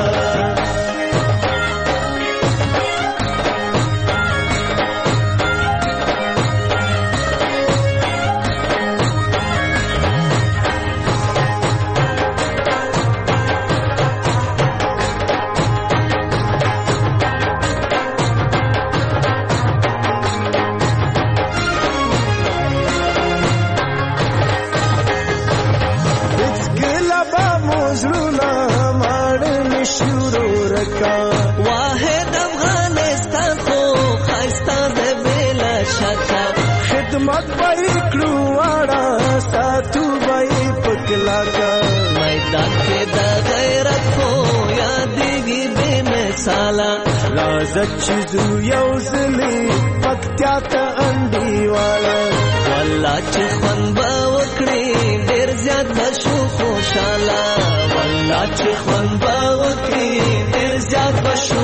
[SPEAKER 16] واحد افغانستان خو خایسته د بلا شکا خدمت وای کړو واړه ساتو وای پکلاکا میدان کې د غیرت خو یادېږي بے مثاله راځه چې زو یو ځلې پکتیا ته انډیواله والله چې خوند به وکړي ډېر زیات به شو خوشحاله والله چې خوند به وکړي ډېر زیات به شو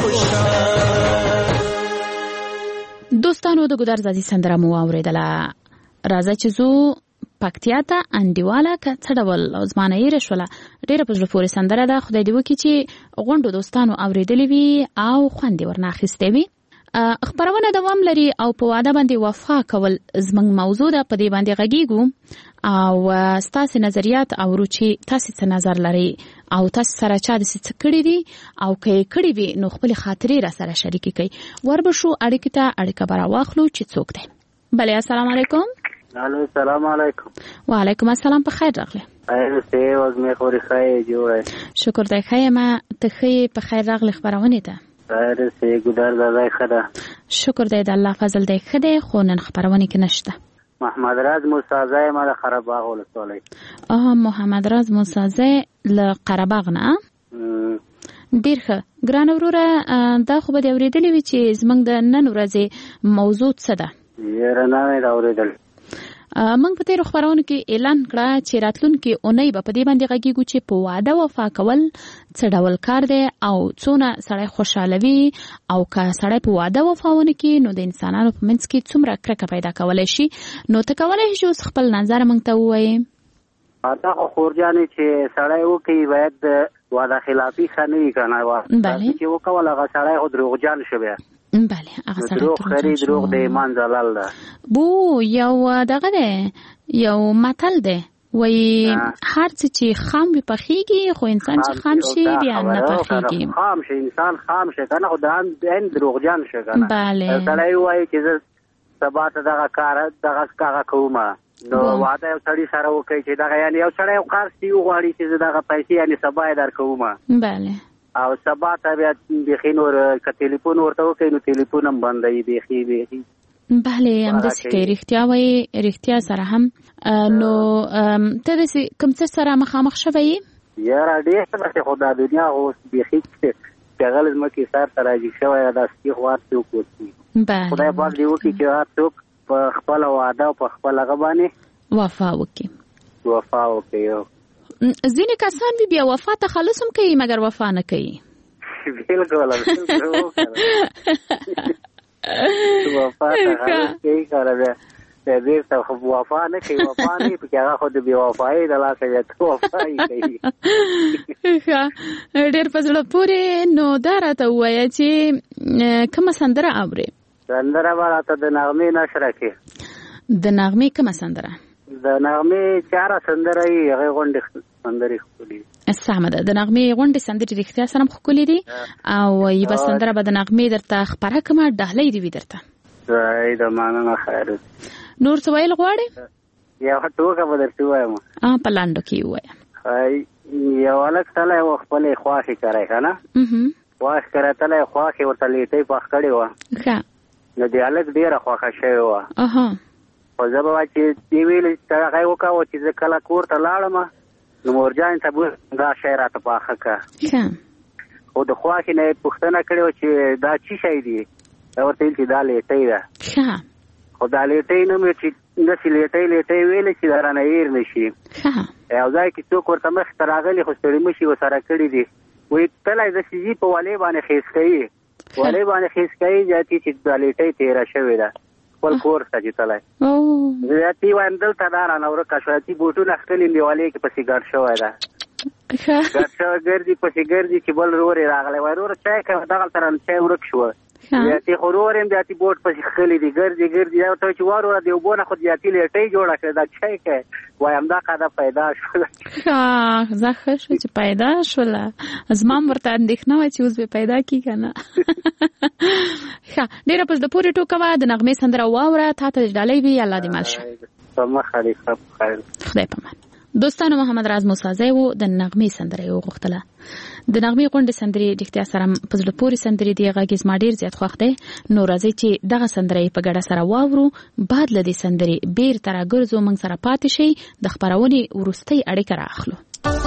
[SPEAKER 16] خوشحاله
[SPEAKER 11] دوستانو د ګودرزادي سندره مو واورېدله راځه چې زو پکتیا ته انډیواله که څه ډول زمانه یې رشوله ډېره په زړه پورې سندره ده خدای دې وکړي چې غونډو دوستانو اورېدلې وي او خوند یې ورنه اخیستی وي خبرونه دوام لري او په واده باندې وفا کول زموږ موضوع ده په دې باندې غږیږو او ستاسو نظریات اورو چې تاسو څه نظر لري او تاسو سره چا د څه کړی دي او کې کړی وي نو خپل خاطرې را سره شریک کړئ وربشو اړیکه ته اړیکه برا واخلو چې څوک دی بله السلام علیکم
[SPEAKER 17] السلام علیکم
[SPEAKER 11] وعلیکم السلام په خیر راغله
[SPEAKER 17] اې سه اوس مې خوري خای جوړه
[SPEAKER 11] شکر دی خیمه ته خې په خیر راغله خبرونه ده
[SPEAKER 17] خیر سه ګدار دای خدا
[SPEAKER 11] شکر دی د الله فضل دی خدای خو نن خبرونه کې نشته
[SPEAKER 17] محمد راز موسازه ما د قرهباغ ولسوالۍ
[SPEAKER 11] اه محمد راز موسازه ل قرهباغ نه ډیر ښه ګران وروره دا خو به د اورېدلې وي چې زمونږ د نن ورځې موضوع څه ده
[SPEAKER 17] یاره نه مې اورېدل
[SPEAKER 11] موږ په تیرو خبرونو کې اعلان کړه چې راتلونکي اونۍ به په دې باندې غږیږو چې په واده وفا کول څه ډول کار دی او څونه سړی خوشحالوي او که سړی په واده وفا ونه کړي نو د انسانانو په منځ کې څومره کرکه پیدا کولی شي نو ته کولی شې اوس خپل نظر موږ ته ووایې
[SPEAKER 17] دا خو خورجانې چې سړی وکړي باید واده خلافي ښه نه وي که نه چې وکول هغه سړی خو دروغجن شو بیا
[SPEAKER 11] بله هغه سره
[SPEAKER 17] دروغ خري دروغ د ایمان زلال ده
[SPEAKER 11] بو یو دغه ده یو متل ده وای هر څه چې خام به پخېږي خو انسان چې خام شي بیا نه پخېږي
[SPEAKER 17] خام شي انسان خام شي کنه خو د ان دروغجن شي کنه
[SPEAKER 11] بله
[SPEAKER 17] سړی وایي چې سبا ته دغه کار دغه کار کومه نو واده یو سړی سره وکړي چې دغه یعنی یو سړی یو قرض دی وغواړي چې دغه پیسې یعنی سبا یې درکومه
[SPEAKER 11] بله
[SPEAKER 17] او سبا ته بیا بيخي نور ک ټلیفون ورته وکړي نو ټلیفون هم بندوي بيخي بيخي.
[SPEAKER 11] بله همداسې کوي. رښتیا وایي، رښتیا سره هم. نو ته داسې کوم څه سره مخامخ شوی یې؟
[SPEAKER 17] یاره ډېر څه خو دا دنیا اوس بيخي پیغل زمکې سر ته راځي شوی دا سپي خو هر څوک وسي. خدای پاک دې وکړي چې هر څوک په خپله وعده او په خپل هغه باندې
[SPEAKER 11] وفا وکړي
[SPEAKER 17] وفا وکړي.
[SPEAKER 11] ځینې کسان دي بیا وفا تخلص هم کوي مګر وفا نه کوي.
[SPEAKER 17] بالکل وفا تخلص کوي کاره بیا دې ته وفا نه کوي، وفا نه پکې هغه خو د بې وفایي د لاسه بیا ته وفایي کوي.
[SPEAKER 11] ډېر په زړه پورې. نو دا راته ووایه چې کومه سندره اورې؟
[SPEAKER 17] سندره به راته د نغمې نشره کې.
[SPEAKER 11] د نغمې کومه سندره؟
[SPEAKER 17] د نغمې چاره سندره یې هغې غونډې سندرې ښکلي دي.
[SPEAKER 11] سمه ده. د نغمې غونډې سندرې رښتیا سره هم ښکلي دي او یوه سندره به د نغمې درته خپره کړمه، ډهلی دې وي درته.
[SPEAKER 17] ځای د مننه خیر.
[SPEAKER 11] نور څه ویل غواړې؟
[SPEAKER 17] یوه ټوکه به درته ووایم.
[SPEAKER 11] په لنډو کې یې ووایه.
[SPEAKER 17] یو هلک تلی و خپلې خواښې کری که نه، خواښ کری تلی خواښې ورته لیټۍ پخ کړې وه. نو د هلک ډېره خوښه شوې وه. خو زه به چې دې ویلې چې هغه یې وکوه چې زه کله کور ته لاړم نو مورجانې ته به دا شی راته پاخه کړه. خو د خواښې نه یې پوښتنه کړې وه چې دا څه شی دی؟ دا ورته ویل چې دا لیټۍ ده. خو دا لیټۍ نه مې چې داسې لیټۍ لیټۍ ویلې چې دا رانه هېر نه شي. یو ځای کې څوک ورته مخې ته راغلي خو ستړي مشي ورسره کړي دي. وایي تلی داسې ځي په ولې باندې خیس کوي، ولې باندې خیس کوي زیاتې چې دا لیټۍ تېره شوې ده خپل کور ته چې تلی. زیاتې وایم دلته دا رانه ورکه شوه چې بوټونه ښکلي مې ولې کې پسې ګډ شوی ده. ګډ شوی ګرځي پسې ګرځي چې بل رور یې راغلی وایي وروره چای کوه دغلته رانه چای ورک شوه. زیاتې خو رور یم زیاتې بوټ پسې ښکلي دي ګرځي ګرځي دا ورته وایي چې وروره د اوبو نه خو زیاتې لیټۍ جوړه کړې دا چای کوې. وایي همدا قاعده پیدا شوله.
[SPEAKER 11] زه ښه شوه چې پیدا شوله. زما هم ورته اندېښنه وه چې اوس به پیدا کړي که نه. ښه ډېره په زړه پورې ټوکه وه. د نغمې سندره واوره. تا ته ډالۍ وي. الله دې مل شه.
[SPEAKER 17] په مخه دې ښه په خیر.
[SPEAKER 11] خدای په امان. دوستانو محمد راز موسازی و د نغمې سندره یې وغوښتله. د نغمې غونډې سندرې رښتیا سره په زړه پورې سندرې دي. غږ یې زما ډېر زیات خوښ دی. نو راځئ چې دغه سندره یې په ګډه سره واورو. بعد له دې سندرې بېرته راګرځو، موږ سره پاتې شئ. د خپرونې وروستۍ اړیکه رااخلو.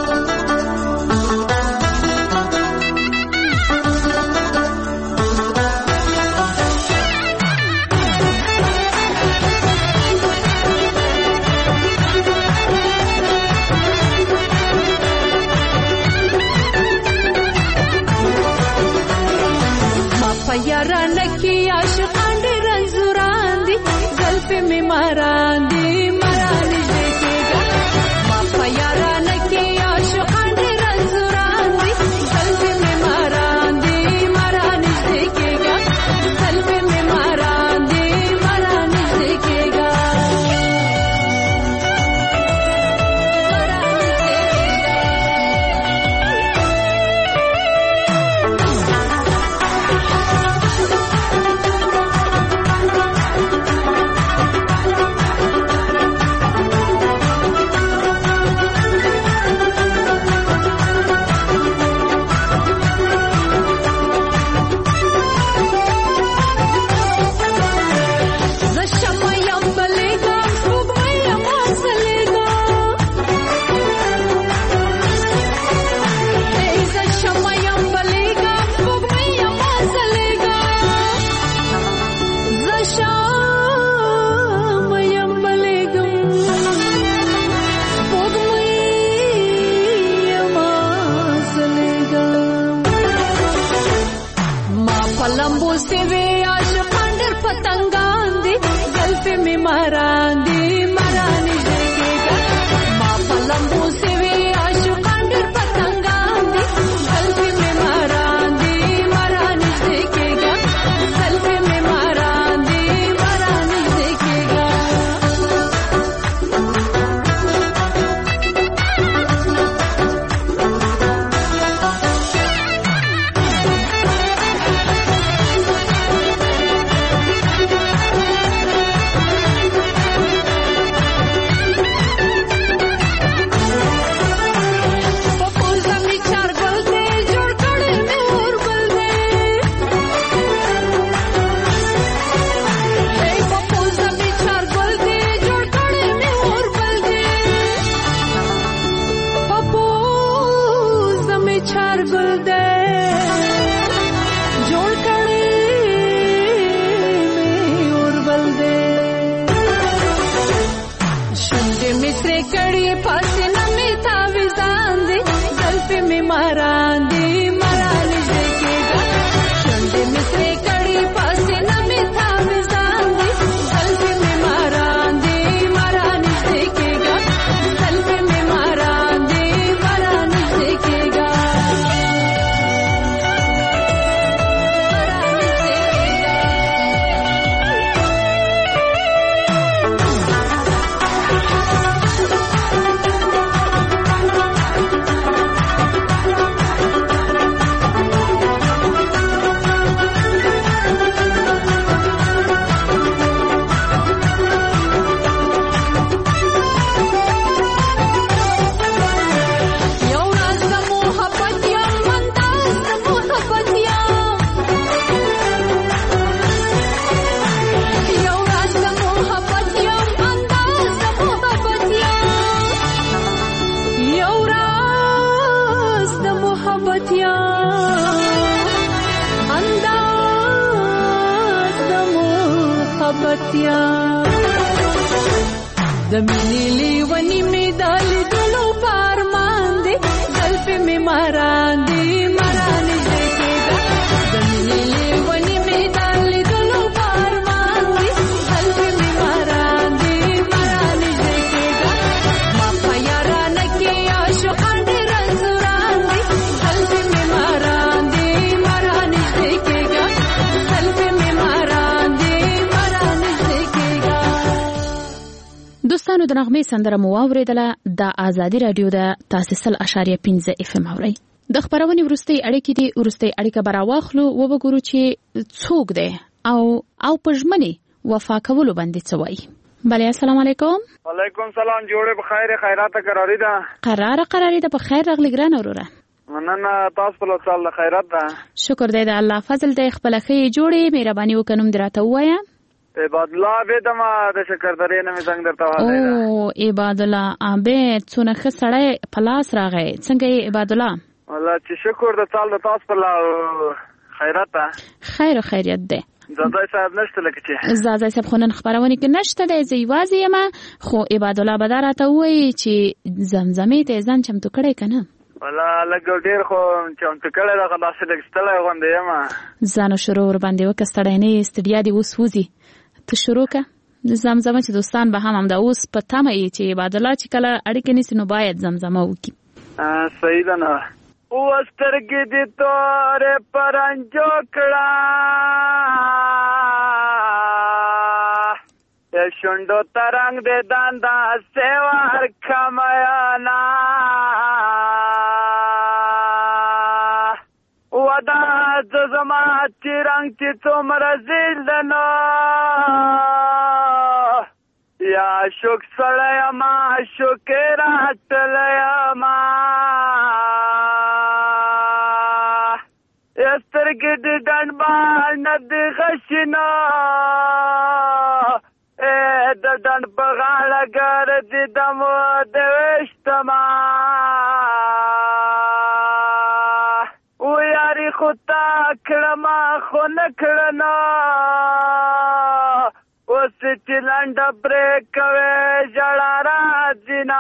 [SPEAKER 18] یارانه کی عاشقان ډېر رنځوران دي، زلفې مې ماران دي ماران نږدې کېږه. ما په یارانه کې عاشقان ډېر رنځوران دي، زلفې مې ماران دي ماران نږدې کېږه. زلفې مې ماران دي ماران نږدې کېږه. ګل دې جوړ کړي مې اور بل دې شونډې مې سرې کړي پاسې نه مې تاوي ځان دې زلفې مې ماران دې مران دې کېږه شونډې مې سرې کړي پاسې نه مې تاوي ځان دې زلفې مې ماران دې مران دې کېږه زلفې مې ماران دې مران دې کېږه د مینې لیونی مې د لیدلو په ارمان دی زلفې مې ماران دي مران دې کېږه د مینې لیونی مې د لیدلو په ارمان دی زلفې مې ماران دي مران دې کېږه ما په یارانه کې عاشقان ډېر انځوران دي زلفې مې ماران دي مران دې کېږه زلفې مې ماران دي مران دې کېږه. دوستانو د نغمې سندره مو واورېدله د ازادي راډیو د تاسیسل اشاریه پنځه اف ام اورئ. د خبرونې وروستۍ اړیکې دي وروستۍ اړیکه به راواخلو وبګورو چې څوک دی او او په ژمنې وفا کولو باندې څه وایي. بله السلام علیکم.
[SPEAKER 12] وعلیکم سلام. جوړې بخیر خیراته قراري ده.
[SPEAKER 11] قراره قراري ده. په خیر راغلی ګرانه وروره.
[SPEAKER 12] مننه تاسو په لوڅال خیرات ده.
[SPEAKER 11] شکر دی د الله فضل دی. خپل ښې جوړې مهرباني وکړه نوم دې راته ووایه.
[SPEAKER 12] عباد الله عبید ما د شکردرې نه مې څنګه درته وایي.
[SPEAKER 11] او عباد الله عبید څونه ښه سړی په لاس راغی. څنګه یې عباد الله؟
[SPEAKER 12] والله چې شکر د تعال د تاسو په خیرات ده.
[SPEAKER 11] خیر او خیریت دی.
[SPEAKER 12] زازای صاحب نشته لکه چې
[SPEAKER 11] زازای صاحب خو نن خبرونه کې نشته دی. زه یوازې یم خو عباد الله به دا راته ووایي چې زمزمې ته ځان چمتو کړی که نه؟
[SPEAKER 12] والله لږ ډېر خو چمتو کړی ده خو داسې لږ ستړی غوندې یم.
[SPEAKER 11] ځان شروع ورباندې وکړه ستړی نه یې ستړیا دې اوس وځي. ته شروع که زمزمه چې دوستان به هم همدا اوس په تمه یې چې عباد الله چې کله اړیکې نیسي نو باید زمزمه وکړي.
[SPEAKER 12] صحیح ده نه. وسترګې دې تورې پرنجو کړه د شونډو ترنګ دې داندا سیوار کمیانا ودا زما چې رنګ چې څومره زیل ده نو یا شوک سړی ما شوکې راتلی ما سترګې دې ډنډ باندې دې غشنه د ډنډ په غاړه ګرځې دمو د ویشتما و یاري خو تا کړما خو نه کړنه اوس چې لنډه پرې کوې ژړا راځي نه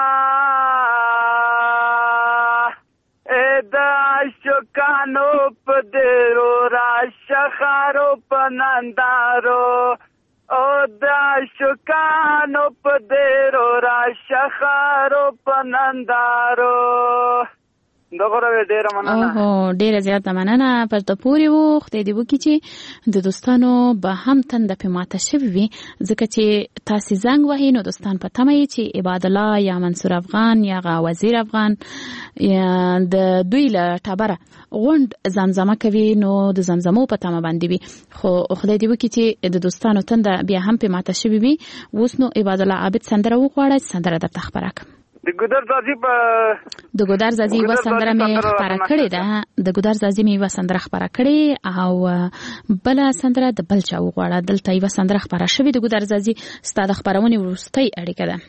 [SPEAKER 12] د عاشقانو په دیرو راشه ښارو په نندارو او د عاشقانو په دیرو راشه ښارو په نندارو. دغه ډیره مننه.
[SPEAKER 11] اوه ډیره زیاته مننه. پر ته پورې وو خدای دې وکړي چې د دوستانو به هم تنده پې ماته شوې وي ځکه چې تاسې زنګ وهئ نو دوستان په تمه یې چې عباد الله یا منصور افغان یا غا وزیر افغان یا د دوی له ټبره غونډ زمزمه کوي نو د زمزمو په تمه باندې وي. خو خدای دې وکړي چې د دوستانو تنده بیا هم پې ماته شوې وي. اوس نو عباد الله عابد سندره وغواړه سندره درته خپره کړم.
[SPEAKER 12] د ګودر زازي په
[SPEAKER 11] د ګودر زازي و سندره مې خبره کړې ده. د ګودر زازي مې و سندره خبره کړې او بل سندره د بل چا وغواړه. دلته یو سندره خبره شوې د ګودر زازي ستاسو خبرونه ورستۍ اړیکه ده.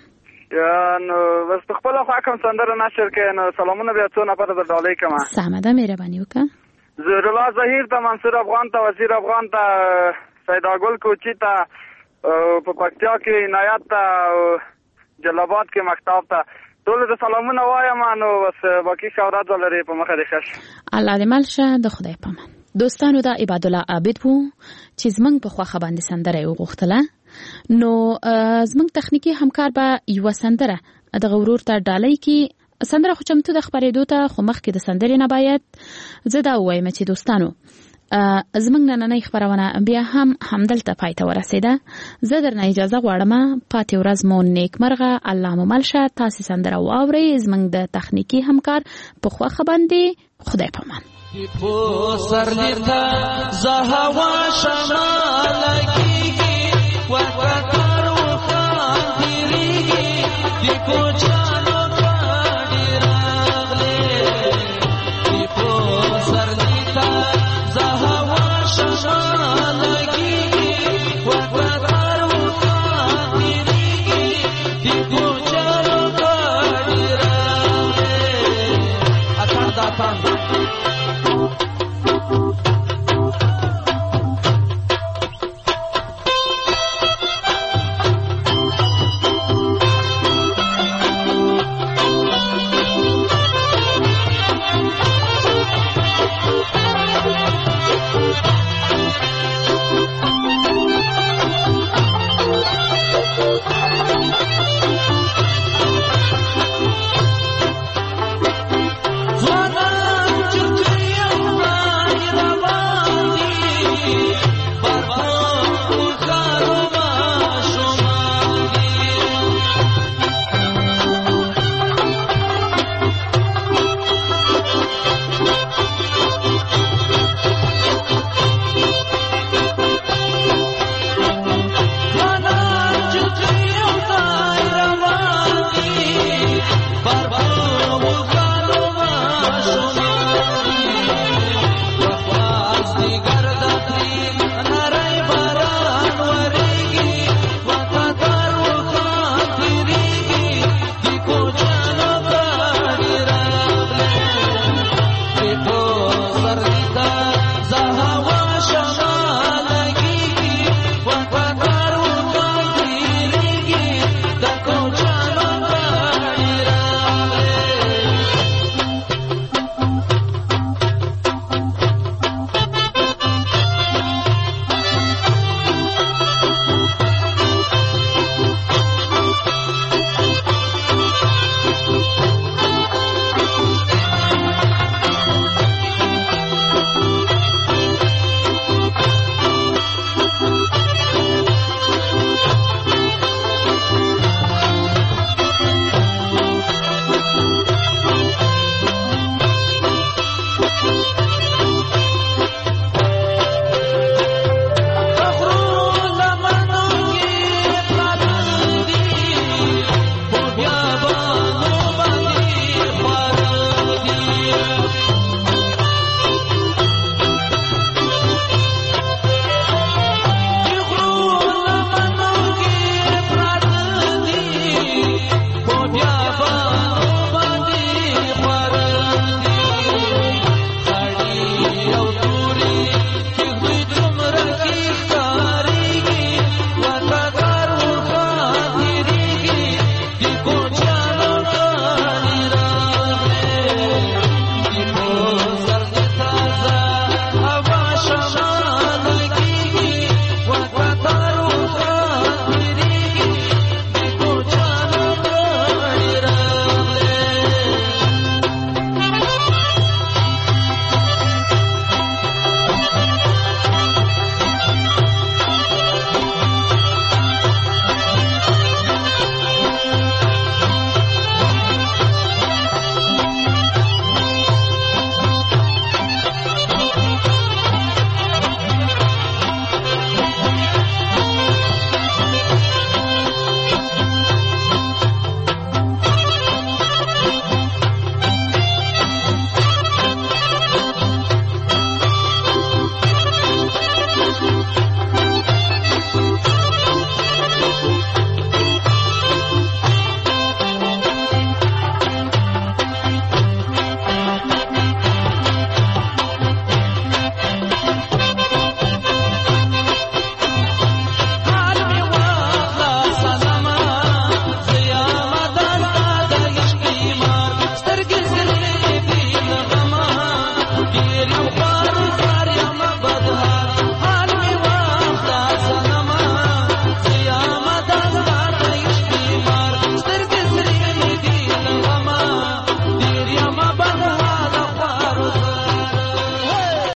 [SPEAKER 12] نو بس په خپله خوا کوم سندره نشر کې نو سلامونه بیا څو نفره د ډالۍ کومه.
[SPEAKER 11] سمه ده، مهرباني وکړه.
[SPEAKER 12] زهرالله ظهیر ته، منصور افغان ته، وزیر افغان ته، سیداګل کوچي ته، په پکتیا کې عنایت ته، جلال کې مکتاب ته، ټول د سلامونه وایم. نو بس باقي شهرت ولري په مخه دې ښه شي.
[SPEAKER 11] الله دې مل شه. د خدای په امان. دوستانو دا عباد الله عابد وو چې زمنګ په خواخه باندې سندره وغوښتله. نو زمنګ تخنیکی همکار به یو سندره د غورور ته ډالۍ کی سندره خو چمتو د خبرېدو ته خو مخکې د سندرې نه باید زه دا وایم چې دوستانو زمنګ نننۍ خبرونه بیا هم همدلته پای ته ورسېده. زه درنه اجازه غواړم. پاتې ورځ مو نیکمرغه. الله مو مل شه. تاسې سندره واورئ. زمنګ د تخنیکی همکار په خواخه باندې خدای په امان.
[SPEAKER 16] په سر لیتا زهوا شمال کیږي وکړ وخان دیریږي دی کوچانو باندې راغله دی په سر لیتا زهوا شمال کیږي وکړ وخان دیریږي دی کوچانو باندې راغله اته دا پام بارو